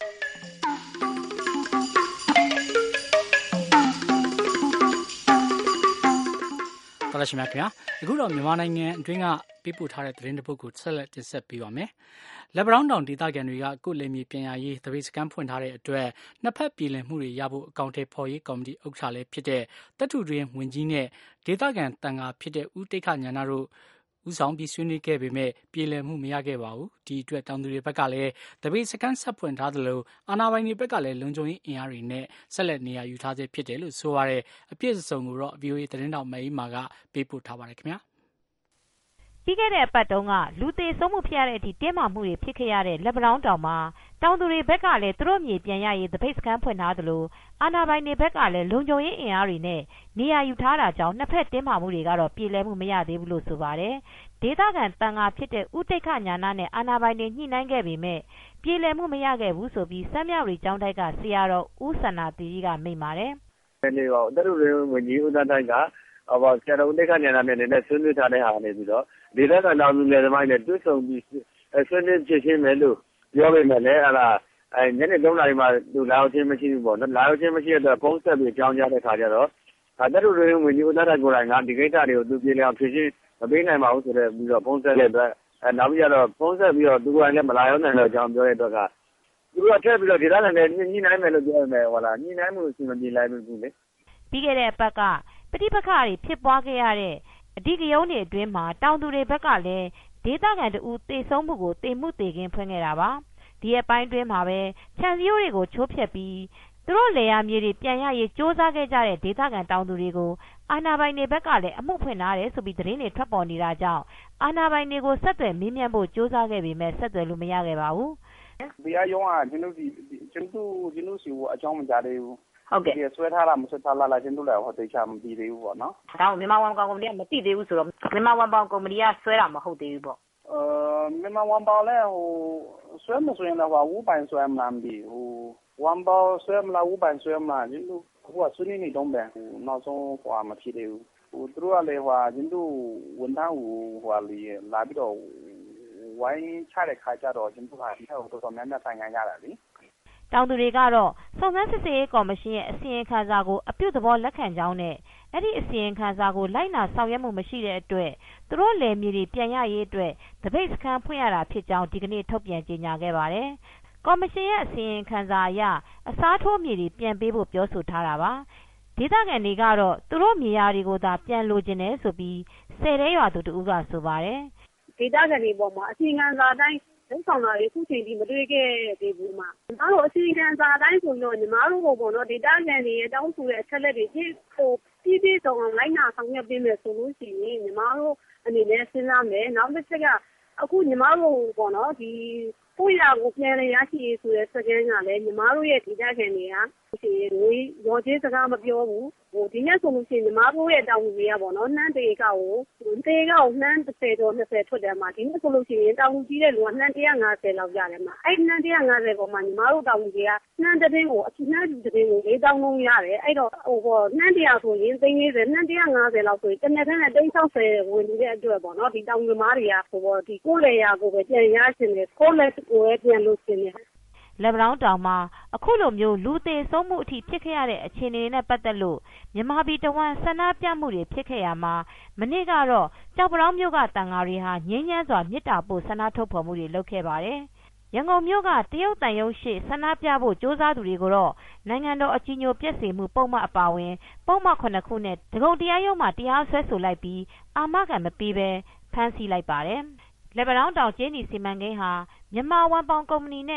တော်ရရှိမြခင်ဗျာအခုတော့မြန်မာနိုင်ငံအတွင်းကပေးပို့ထားတဲ့သတင်းတစ်ပုဒ်ကိုဆက်လက်တင်ဆက်ပေးပါမယ်။လက်ဘရောင်းတောင်ဒေသခံတွေကကိုယ်လယ်မြေပြန်ရရေးသပိတ်စကန်ဖွင့်ထားတဲ့အတွက်နှစ်ဖက်ပြည်လည်မှုတွေရဖို့အကောင့်ထဲပေါ်ရေးကော်မတီဥက္ကဋ္ဌလည်းဖြစ်တဲ့တပ်ထုတွင်ဝင်ကြီးနဲ့ဒေသခံတန်ခါဖြစ်တဲ့ဦးတိတ်ခညာနာတို့ဦးဆောင်ပြီးဆွေးနွေးခဲ့ပေမဲ့ပြည်လည်မှုမရခဲ့ပါဘူး။ဒီအတွက်တောင်သူတွေဘက်ကလည်းတပိတ်စကန်ဆက်ဖွင့်ထားသလိုအာဏာပိုင်တွေဘက်ကလည်းလုံခြုံရေးအင်အားတွေနဲ့ဆက်လက်နေရာယူထားသေးဖြစ်တယ်လို့ဆိုပါတယ်။အပြည့်အစုံကိုတော့ ဗီအိုအေ သတင်းတောက်မအေးမာကပေးပို့ထားပါတယ်ခင်ဗျာ။ပြီးခဲ့တဲ့အပတ်တုန်းကလူသေးဆုံးမှုဖြစ်ရတဲ့အထိတင်းမာမှုတွေဖြစ်ခဲ့ရတဲ့လက်ပံတောင်းတောင်မှာတောင်သူတွေဘက်ကလည်းသူတို့မြေပြန်ရရေးတပိတ်စကန်ဖွင့်ထားသလိုအာဏာပိုင်တွေဘက်ကလည်းလုံခြုံရေးအင်အားတွေနဲ့နေရာယူထားတာကြောင့်နှစ်ဖက်တင်းမာမှုတွေကတော့ပြည်လည်မှုမရသေးဘူးလို့ဆိုပါတယ်။ဒေသခံတန်ခါဖြစ်တဲ့ဦးတိတ်ခညာနာနဲ့အာဏာပိုင်တွေညှိနှိုင်းခဲ့ပေမဲ့ပြည်လည်မှုမရခဲ့ဘူးဆိုပြီးစမ်းမြောက်ရီကျောင်းတိုက်ကဆရာတော်ဦးစန္ဒသီရိကမိန့်ပါတယ်။ဒီနေ့တော့တရုတ်ရင်းဝင်ကြီးဦးသားတိုက်ကအော်ဆရာတော်ဦးတိတ်ခညာနာနဲ့လည်းဆွေးနွေးထားတဲ့ဟာနေပြီးတော့ဒေသခံတောင်သူလယ်သမားတွေတွေ့ဆုံပြီးဆွေးနွေးဖြစ်ချင်းမယ်လို့ပြောပေမဲ့လည်းအဲ့ဒါအဲညနေသုံးနာရီမှသူလာအောင်ချင်းမရှိဘူးပေါ့နော်လာအောင်ချင်းမရှိတဲ့ပုံဆက်ပြီးကြောင်းကြတဲ့ခါကျတော့ဒါတရုတ်ရင်းဝင်ကြီးဦးသားတိုက်ကိုယ်တိုင်ကဒီကိစ္စတွေကိုသူပြေလည်အောင်ဖြေရှင်းမပေးနိုင်ပါဘူးဆိုတော့ပြီးတော့ပုံဆက်တဲ့အတွက်အဲနောက်ပြီးတော့ပုံဆက်ပြီးတော့သူကလည်းမလာရောက်နိုင်တော့ကြောင်းပြောတဲ့အတွက်ကသူကထည့်ပြီးတော့ဒေသခံတွေညှိနှိုင်းမယ်လို့ပြောနေတယ်ဟောလားညှိနှိုင်းမှုအစီအမံပြေလိုက်ဘူးလေပြီးခဲ့တဲ့အပတ်ကပဋိပက္ခတွေဖြစ်ပွားခဲ့ရတဲ့အဓိကရုဏ်းတွေအတွင်းမှာတောင်သူတွေဘက်ကလည်းဒေသခံတူသေဆုံးမှုကိုသေမှုသေခင်းဖွင့်ခဲ့တာပါဒီအပိုင်းတွင်းမှာပဲခြံစည်းရိုးတွေကိုချိုးဖျက်ပြီးသူတို့လေယာမြေတွေပြန်ရရေးစ조사ခဲ့ကြတဲ့ဒေသခံတောင်သူတွေကိုအာဏာပိုင်တွေဘက်ကလည်းအမှုဖွင့်ထားတယ်ဆိုပြီးသတင်းတွေထွက်ပေါ်နေတာကြောင့်အာဏာပိုင်တွေကိုဆက်သွယ်မေးမြန်းဖို့စ조사ခဲ့ပေမဲ့ဆက်သွယ်လို့မရခဲ့ပါဘူးတရားရုံးကကျွန်တော်ဒီကျွန်တော်ကျွန်တော်စီကိုအကြောင်းမကြားသေးဘူးဟုတ်ကဲ့ဆွဲထားတာမဆွဲထားလားလားကျွန်တော်လည်းဟောတေချာမသိသေးဘူးပေါ့နော်ဒါကမြန်မာဝန်ကောင်ကုမ္ပဏီကမသိသေးဘူးဆိုတော့မြန်မာဝန်ပေါင်ကုမ္ပဏီကဆွဲတာမဟုတ်သေးဘူးပေါ့အဲမြန်မာဝန်ပေါင်လည်းဟိုဆွဲမဆွဲလည်းဟိုဝူပိုင်ဆွဲမလားမသိဟိုဝန်ပေါင်ဆွဲမလားဝူပိုင်ဆွဲမလားကျွန်တော်ဟိုကဆွေးနွေးနေတော့ပဲဟိုနောက်ဆုံးဟိုမဖြစ်သေးဘူးဟိုသူတို့ကလည်းဟိုကျွန်တော်ဝန်ထမ်းဟိုဟိုလေလာပြီးတော့ဝိုင်းချတဲ့ခါကျတော့ကျွန်တော်ကဒီဟိုတော်တော်များများဆိုင်ခံရတာလေတောင်သူတွေကတော့စုံစမ်းစစ်ဆေးရေးကော်မရှင်ရဲ့အစီရင်ခံစာကိုအပြုသဘောလက်ခံကြောင်းနဲ့အဲ့ဒီအစီရင်ခံစာကိုလိုက်နာဆောင်ရွက်မှုမရှိတဲ့အတွက်သူတို့လယ်မြေတွေပြန်ရရေးအတွက်တပိတ်စခန်းဖွင့်ရတာဖြစ်ကြောင်းဒီကနေ့ထုတ်ပြန်ကြေညာခဲ့ပါတယ်။ကော်မရှင်ရဲ့အစီရင်ခံစာအရအစားထိုးမြေတွေပြန်ပေးဖို့ပြောဆိုထားတာပါ။ဒေသခံတွေကတော့သူတို့မြေယာတွေကိုသာပြန်လိုချင်တယ်ဆိုပြီးဆယ်တဲရွာသူတူကဆိုပါတယ်။ဒေသခံတွေပေါ်မှာအစီရင်ခံစာတိုင်းလုံဆောင်လာရေးခုချိန်ဒီမတွေ့ခဲ့သေးဘူးမှာညီမတို့အစီအကံစာတိုင်းဆိုတော့ညီမတို့ကိုပေါ့နော်ဒေတာကန်တွေတောင်းဆိုတဲ့အချက်လက်တွေပြည့်ဟိုပြည့်ပြည့်စုံအောင်လိုက်နာဆောင်ရွက်ပေးမယ်ဆိုလို့ရှိရင်ညီမတို့အနေနဲ့စဉ်းစားမယ်နောက်တစ်ချက်ကအခုညီမတို့ပေါ့နော်ဒီကိုရကိုပြန်လည်ရရှိရေးဆိုတဲ့စကန်းကလည်းညီမတို့ရဲ့ဒေတာကန်တွေကဒီရောချင်းစကားမပြောဘူးဟိုဒီနေ့ဆိုလို့ရှိရင်ညီမတို့ရဲ့တောင်းတွေကပေါ့နော်နှမ်းတေကောက်ကိုတေကောက်နှမ်းတစ်ဆယ်တော့နှစ်ဆယ်ထွက်တယ်မှာဒီနေ့ဆိုလို့ရှိရင်တောင်းကြီးတဲ့လူကနှမ်းone hundred fiftyလောက်ရတယ်မှာအဲ့နှမ်းone hundred fiftyပေါ်မှာညီမတို့တောင်းတွေကနှမ်းတစ်သိန်းကိုအနှမ်းတစ်သိန်းကို၄thousandလုံးရတယ်အဲ့တော့ဟိုပေါ့နှမ်းone hundredဆိုရင်သိန်း၄၀နှမ်းone hundred fiftyလောက်ဆိုရင်တစ်နေ့တည်းနဲ့သိန်းsixtyဝင်နေတဲ့အတွက်ပေါ့နော်ဒီတောင်းသမားတွေကဟိုပေါ့ဒီကိုယ်လေယာကိုပဲပြန်ရရှင်တယ်ကိုယ်လက်ကိုပဲပြန်လို့ရှင်တယ်လက်ပံတောင်မှာအခုလိုမျိုးလူသေးဆုံးမှုအထိဖြစ်ခဲ့ရတဲ့အခြေအနေနဲ့ပတ်သက်လို့မြန်မာပြည်တဝန်းဆန္ဒပြမှုတွေဖြစ်ခဲ့ရမှာမနေ့ကတော့ကြောက်ပတောင်းမြို့ကတန်ဃာတွေဟာငြိမ်းချမ်းစွာမေတ္တာပို့ဆန္ဒထုတ်ဖော်မှုတွေလုပ်ခဲ့ပါတယ်။ရန်ကုန်မြို့ကတရုတ်တန်ရုံရှိဆန္ဒပြဖို့ကြိုးစားသူတွေကိုတော့နိုင်ငံတော်အကြီးအကျယ်ပြည့်စုံမှုပုံမှန်အပါဝင်ပုံမှန်ခုနှစ်ခုနဲ့ဒဂုံတရားရုံးမှာတရားစွဲဆိုလိုက်ပြီးအာမခံမပေးဘဲဖမ်းဆီးလိုက်ပါတယ်။လက်ပံတောင်ကျင်းဒီစီမံကိန်းဟာမြန်မာဝန်ပေါင်ကုမ္ပဏီနဲ့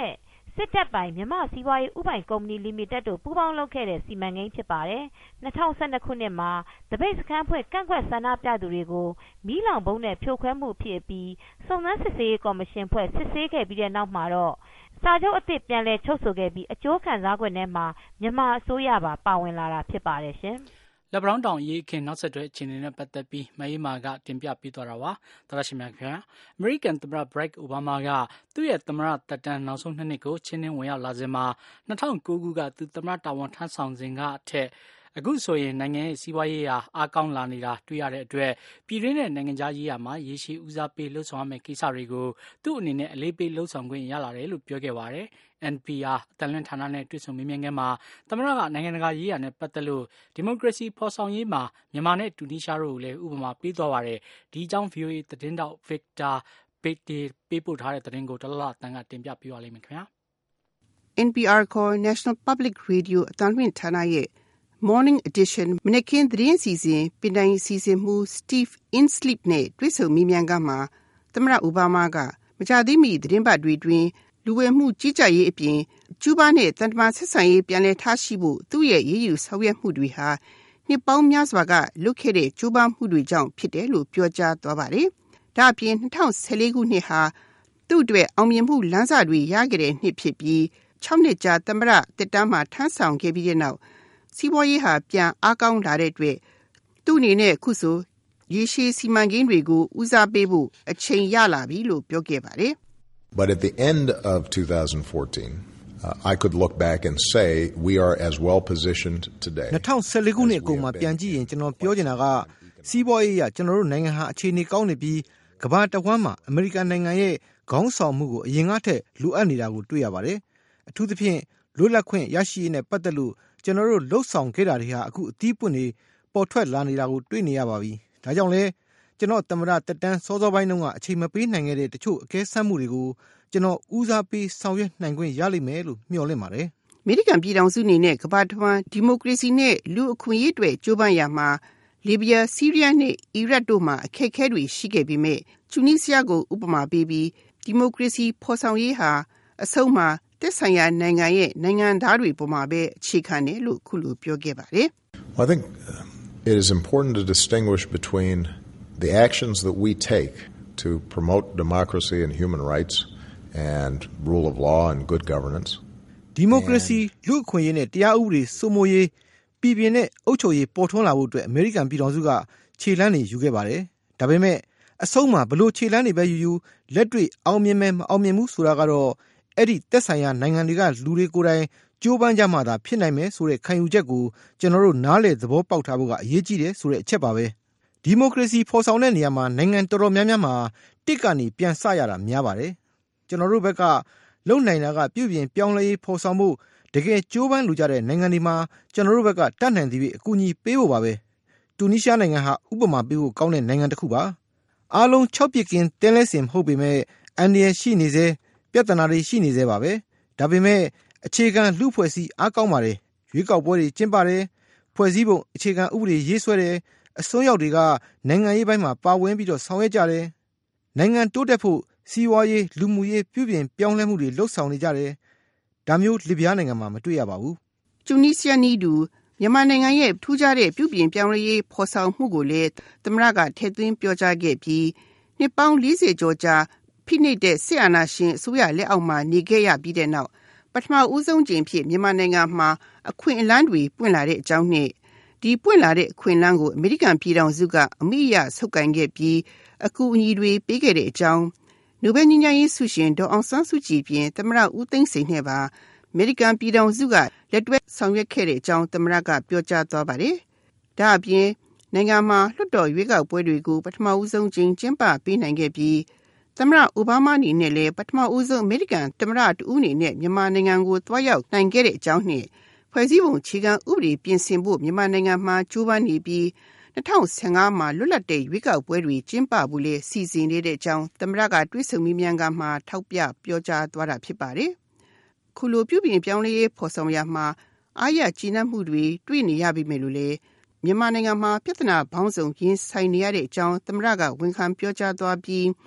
စစ်တပ်ပိုင်မြန်မာစီးပွားရေးဥပိုင်ကုမ္ပဏီလီမိတက်တို့ပူးပေါင်းလုပ်ခဲ့တဲ့စီမံကိန်းဖြစ်ပါတယ်။၂၀၁၂ခုနှစ်မှာတပိတ်စခန်းဖွင့်ကန့်ကွက်ဆန္ဒပြသူတွေကိုမီးလောင်ဗုံးနဲ့ဖြိုခွဲမှုဖြစ်ပြီးစုံစမ်းစစ်ဆေးရေးကော်မရှင်ဖွဲ့စစ်ဆေးခဲ့ပြီးတဲ့နောက်မှာတော့စာချုပ်အသစ်ပြန်လည်ချုပ်ဆိုခဲ့ပြီးအကျိုးခံစား권ထဲမှာမြန်မာအစိုးရပါပါဝင်လာတာဖြစ်ပါတယ်ရှင်။လက်ပံတောင်ရေးခင်နောက်ဆက်တွဲအခြေအနေနဲ့ပတ်သက်ပြီးမအေးမာကတင်ပြပေးသွားတာပါ။သရရှိမြခင်ဗျာ။ American သမ္မတ Barack Obama ကသူ့ရဲ့သမ္မတသက်တမ်းနောက်ဆုံးနှစ်နှစ်ကိုချင်းနှင်းဝင်ရောက်လာစဉ်မှာ၂၀၀၉ခုကသူသမ္မတတာဝန်ထမ်းဆောင်စဉ်ကအထက်အခုဆိုရင်နိုင်ငံရဲ့စီးပွားရေးဟာအားကောင်းလာနေတာတွေ့ရတဲ့အတွက်ပြည်တွင်းနဲ့နိုင်ငံခြားရေးရာမှာရေရှည်ဦးစားပေးလှုပ်ဆောင်ရမယ့်ကိစ္စတွေကိုသူ့အနေနဲ့အလေးပေးလှုပ်ဆောင်ခွင့်ရလာတယ်လို့ပြောခဲ့ပါတယ်။ N P R အတန်လွင့်ဌာနနဲ့တွေ့ဆုံမေးမြန်းခန်းမှာသမ္မတကနိုင်ငံတကာရေးရာနဲ့ပတ်သက်လို့ဒီမိုကရေစီဖော်ဆောင်ရေးမှာမြန်မာနဲ့တူနီးရှားတို့ကိုလည်းဥပမာပေးသွားပါတယ်။ဒီအကြောင်း V O A သတင်းတောက် Victor Bete ပေးပို့ထားတဲ့သတင်းကိုတလလတန်ကတင်ပြပေးပါလိမ့်မယ်ခင်ဗျာ။ N P R ခေါ် National Public Radio အတန်လွင့်ဌာနရဲ့ Morning Edition မနက်ခင်းသတင်းစီစဉ်ပင်တိုင်းစီစဉ်မှု Steve Insleep နဲ့တွေ့ဆုံမေးမြန်းခန်းမှာသမ္မတအိုဘားမားကမကြာသေးမီသတင်းပတ်တွေတွင်လူဝဲမှုကြီးကြပ်ရေးအပြင်ကျူးဘားနဲ့တန်တမာဆက်ဆံရေးပြန်လည်ထားရှိဖို့သူ့ရဲ့ရည်ယူဆောင်ရွက်မှုတွေဟာနှစ်ပေါင်းများစွာကလွတ်ခဲ့တဲ့ကျူးဘားမှုတွေကြောင့်ဖြစ်တယ်လို့ပြောကြားသွားပါတယ်။ဒါအပြင်၂၀၁၄ခုနှစ်ဟာသူ့အတွက်အောင်မြင်မှုလမ်းစာတွေရခဲ့တဲ့နှစ်ဖြစ်ပြီး၆နှစ်ကြာသမ္မတတက်တမ်းမှာထမ်းဆောင်ခဲ့ပြီးတဲ့နောက်စီးပွားရေးဟာပြန်အားကောင်းလာတဲ့အတွက်သူ့အနေနဲ့အခုဆိုရေရှည်စီမံကိန်းတွေကိုဦးစားပေးဖို့အချိန်ရလာပြီလို့ပြောခဲ့ပါတယ်။ But at the end of twenty fourteen, uh, I could look back and say we are as well positioned today. ၂၀၁၄ခုနှစ်အကုန်မှာပြန်ကြည့်ရင်ကျွန်တော်ပြောချင်တာကစီးပွားရေးအရကျွန်တော်တို့နိုင်ငံဟာအခြေအနေကောင်းနေပြီးကမ္ဘာတဝန်းမှာအမေရိကန်နိုင်ငံရဲ့ခေါင်းဆောင်မှုကိုအရင်ကထက်လိုအပ်နေတာကိုတွေ့ရပါတယ်။အထူးသဖြင့်လွတ်လပ်ခွင့်ရရှိရေးနဲ့ပတ်သက်လို့ကျွန်တော်တို့လှုပ်ဆောင်ခဲ့တာတွေဟာအခုအသီးပွင့်နေပေါ်ထွက်လာနေတာကိုတွေ့နေရပါပြီ။ဒါကြောင့်လဲကျွန်တော်သမ္မတတက်တန်းစောစောပိုင်းတုန်းကအချိန်မပေးနိုင်ခဲ့တဲ့တချို့အကဲဆတ်မှုတွေကိုကျွန်တော်ဦးစားပေးဆောင်ရွက်နိုင်ခွင့်ရလိမ့်မယ်လို့မျှော်လင့်ပါတယ်။အမေရိကန်ပြည်ထောင်စုအနေနဲ့ကမ္ဘာတဝန်းဒီမိုကရေစီနဲ့လူအခွင့်အရေးတွေကြိုးပမ်းရမှာလီဘီယာ၊ဆီးရီးယားနဲ့အီရတ်တို့မှာအခက်အခဲတွေရှိခဲ့ပေမဲ့တူနီးရှားကိုဥပမာပေးပြီးဒီမိုကရေစီဖော်ဆောင်ရေးဟာအဆုံးမှာသက်ဆိုင်ရာနိုင်ငံရဲ့နိုင်ငံသားတွေပေါ်မှာပဲအခြေခံတယ်လို့ခုလိုပြောခဲ့ပါတယ်။ I think it is important to distinguish between the actions that we take to promote democracy and human rights and rule of law and good governance. ဒီမိုကရေစီလူ့အခွင့်အရေးနဲ့တရားဥပဒေစိုးမိုးရေးပြည်ပြင်းနဲ့အုပ်ချုပ်ရေးပေါ်ထွန်းလာဖို့အတွက်အမေရိကန်ပြည်ထောင်စုကခြေလှမ်းတွေယူခဲ့ပါတယ်။ဒါပေမဲ့အဆုံးမှာဘလို့ခြေလှမ်းတွေပဲယူယူလက်တွေ့အောင်မြင်မယ်မအောင်မြင်ဘူးဆိုတာကတော့အဲ့ဒီသက်ဆိုင်ရာနိုင်ငံတွေကလူတွေကိုယ်တိုင်ကြိုးပမ်းကြမှသာဖြစ်နိုင်မယ်ဆိုတဲ့ခံယူချက်ကိုကျွန်တော်တို့နားလည်သဘောပေါက်ထားဖို့ကအရေးကြီးတယ်ဆိုတဲ့အချက်ပါပဲ။ဒီမိုကရေစီဖော်ဆောင်တဲ့နေရာမှာနိုင်ငံတော်တော်များများမှာတစ်ကနေပြန်ဆရတာများပါတယ်။ကျွန်တော်တို့ဘက်ကလုံနိုင်တာကပြုပြင်ပြောင်းလဲရေးဖော်ဆောင်ဖို့တကယ်ကြိုးပမ်းလူကြတဲ့နိုင်ငံတွေမှာကျွန်တော်တို့ဘက်ကတတ်နိုင်သည့်အကူအညီပေးဖို့ပါပဲ။တူနီးရှားနိုင်ငံဟာဥပမာပေးဖို့ကောင်းတဲ့နိုင်ငံတစ်ခုပါ။အားလုံး၆ပြစ်ကင်းတင်းလဲစင်မဟုတ်ပေမဲ့အန္တရာယ်ရှိနေစေပြဿနာတွေရှိနေသေးပါပဲဒါပေမဲ့အခြေခံလူဖွဲ့စည်းအားကောင်းပါတယ်ရွေးကောက်ပွဲတွေကျင်းပတယ်ဖွဲ့စည်းပုံအခြေခံဥပဒေရေးဆွဲတယ်အစွန်းရောက်တွေကနိုင်ငံရေးပိုင်းမှာပါဝင်ပြီးတော့ဆောင်ရွက်ကြတယ်နိုင်ငံတိုးတက်ဖို့စီးပွားရေးလူမှုရေးပြုပြင်ပြောင်းလဲမှုတွေလှုပ်ဆောင်နေကြတယ်ဒါမျိုးလစ်ဗျားနိုင်ငံမှာမတွေ့ရပါဘူးတူနီးရှားနီးတူမြန်မာနိုင်ငံရဲ့ထူးခြားတဲ့ပြုပြင်ပြောင်းလဲရေးဖော်ဆောင်မှုကိုလည်းသမ္မတကထည့်သွင်းပြောကြားခဲ့ပြီးနှစ်ပေါင်း၄၀ကျော်ကြာဖိနှိပ်တဲ့စစ်အာဏာရှင်အစိုးရလက်အောက်မှာနေခဲ့ရပြီးတဲ့နောက်ပထမဦးဆုံးကြိမ်ဖြစ်မြန်မာနိုင်ငံမှာအခွင့်အလမ်းတွေပွင့်လာတဲ့အကြောင်းနဲ့ဒီပွင့်လာတဲ့အခွင့်အလမ်းကိုအမေရိကန်ပြည်ထောင်စုကအမိအယဆုပ်ကိုင်ခဲ့ပြီးအကူအညီတွေပေးခဲ့တဲ့အကြောင်းနိုဘယ်ငြိမ်းချမ်းရေးဆုရှင်ဒေါ်အောင်ဆန်းစုကြည်ပြင်သမ္မတဦးသိန်းစိန်နဲ့ပါအမေရိကန်ပြည်ထောင်စုကလက်တွဲဆောင်ရွက်ခဲ့တဲ့အကြောင်းသမ္မတကပြောကြားသွားပါတယ်။ဒါအပြင်နိုင်ငံမှာလွှတ်တော်ရွေးကောက်ပွဲတွေကိုပထမဦးဆုံးကျင်းကျင်းပပေးနိုင်ခဲ့ပြီးသမ္မတအိုဘားမားအနေနဲ့လည်းပထမဦးဆုံးအမေရိကန်သမ္မတတဦးအနေနဲ့မြန်မာနိုင်ငံကိုသွားရောက်နိုင်ခဲ့တဲ့အကြောင်းနဲ့ဖွဲ့စည်းပုံအခြေခံဥပဒေပြင်ဆင်ဖို့မြန်မာနိုင်ငံမှာကြိုးပမ်းနေပြီး၂၀၁၅မှာလွတ်လပ်တဲ့ရွေးကောက်ပွဲတွေကျင်းပဖို့လည်းစီစဉ်နေတဲ့အကြောင်းသမ္မတကတွေ့ဆုံမေးမြန်းခန်းမှာထောက်ပြပြောကြားသွားတာဖြစ်ပါတယ်။ခုလိုပြုပြင်ပြောင်းလဲရေးဖော်ဆောင်ရမှာအားရကျေနပ်မှုတွေတွေ့နေရပြီမယ်လို့လည်းမြန်မာနိုင်ငံမှာပြဿနာပေါင်းစုံရင်ဆိုင်နေရတဲ့အကြောင်းသမ္မတကဝန်ခံပြောကြားသွားပြီး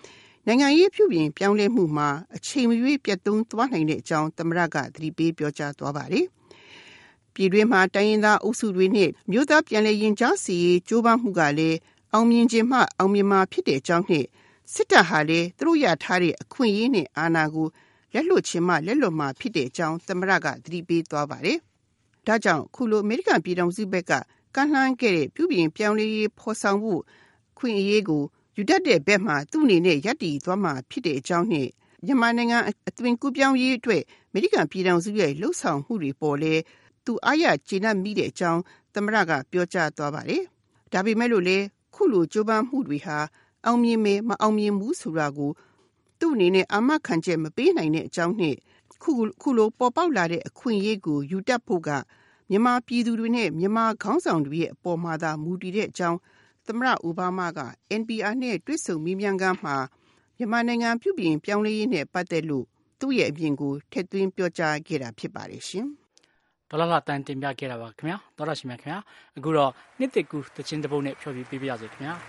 နိုင်ငံရေးပြုပြင်ပြောင်းလဲမှုမှာအချိန်မရွေးပြတ်သုံးသွားနိုင်တဲ့အကြောင်းသမ္မတကသတိပေးပြောကြားသွားပါတယ်။ပြည်တွင်းမှာတိုင်းရင်းသားအုပ်စုတွေနဲ့မြို့သားပြန်လည်ရင်ကြားစီရေးကြိုးပမ်းမှုကလည်းအောင်မြင်ခြင်းမှအောင်မြင်မှာဖြစ်တဲ့အကြောင်းနဲ့စစ်တပ်ဟာလည်းသူတို့ရထားတဲ့အခွင့်အရေးနဲ့အာဏာကိုလက်လွတ်ခြင်းမှလက်လွတ်မှာဖြစ်တဲ့အကြောင်းသမ္မတကသတိပေးသွားပါတယ်။ဒါကြောင့်ခုလိုအမေရိကန်ပြည်ထောင်စုဘက်ကကန့်လန့်ခဲ့တဲ့ပြုပြင်ပြောင်းလဲရေးဖော်ဆောင်မှုခွင့်အရေးကိုယူတတ်တဲ့ဘက်မှာသူ့အနေနဲ့ရပ်တည်သွားမှာဖြစ်တဲ့အကြောင်းနဲ့မြန်မာနိုင်ငံအသွင်ကူးပြောင်းရေးအတွက်အမေရိကန်ပြည်ထောင်စုရဲ့လှုပ်ဆောင်မှုတွေပေါ်လဲသူအားရကျေနပ်မိတဲ့အကြောင်းသမ္မတကပြောကြားသွားပါတယ်။ဒါပေမဲ့လို့လေခုလိုကြိုးပမ်းမှုတွေဟာအောင်မြင်မယ်မအောင်မြင်ဘူးဆိုတာကိုသူ့အနေနဲ့အာမခံချက်မပေးနိုင်တဲ့အကြောင်းနဲ့ခုခုလိုပေါ်ပေါက်လာတဲ့အခွင့်အရေးကိုယူတတ်ဖို့ကမြန်မာပြည်သူတွေနဲ့မြန်မာခေါင်းဆောင်တွေရဲ့အပေါ်မှာသာမူတည်တဲ့အကြောင်းသမ္မတအိုဘားမားက အန် ပီ အာ နဲ့တွေ့ဆုံမေးမြန်းခန်းမှာမြန်မာနိုင်ငံပြုပြင်ပြောင်းလဲရေးနဲ့ပတ်သက်လို့သူ့ရဲ့အမြင်ကိုထည့်သွင်းပြောကြားခဲ့တာဖြစ်ပါတယ်ရှင်။ဒေါ်လာလာတန်တင်ပြခဲ့တာပါခင်ဗျာ။သောရရှိမြခင်ဗျာ။အခုတော့နှစ်တကူတချင်းတပုတ်နဲ့ဖြောပြပေးပါရစေခင်ဗျာ။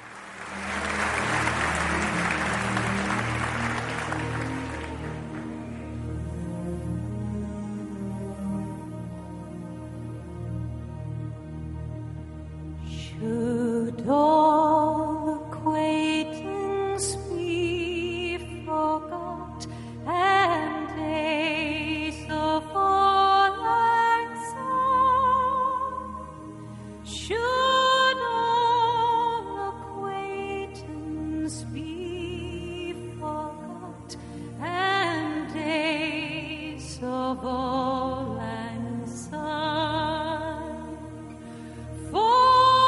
Should all acquaintance be forgot and days of old like song? Should all acquaintance be forgot and days of old lang syne? For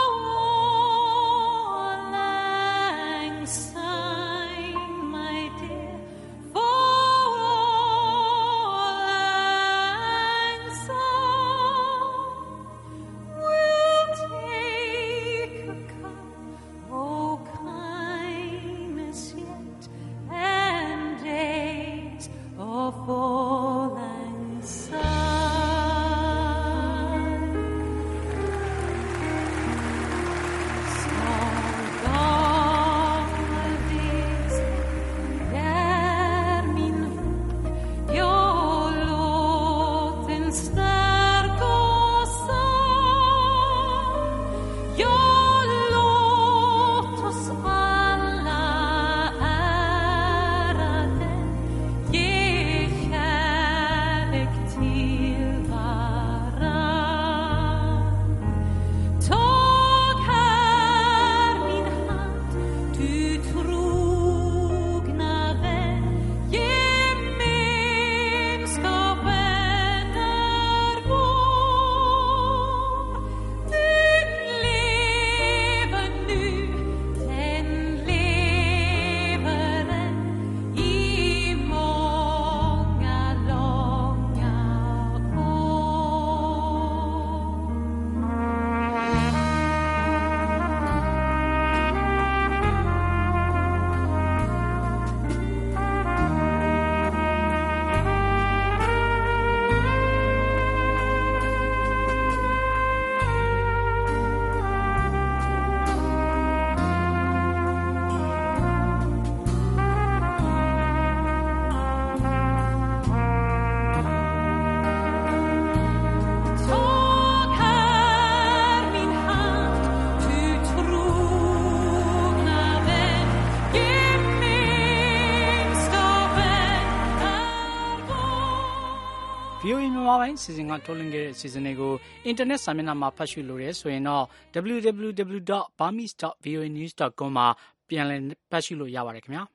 ဗီအိုအေ မြန်မာပိုင်းစီစဉ်ကထုတ်လွှင့်ခဲ့တဲ့စီစဉ်တွေကိုအင်တာနက်စာမျက်နှာမှာဖတ်ရှုလို့ရဆိုရင်တော့ ဒဘလျူ ဒဘလျူ ဒဘလျူ ဒတ် ဘာမီစ် ဒတ် ဗီအိုအေ နျူးစ် ဒတ် ကွန် မှာပြန်လည်ဖတ်ရှုလို့ရပါတယ်ခင်ဗျာ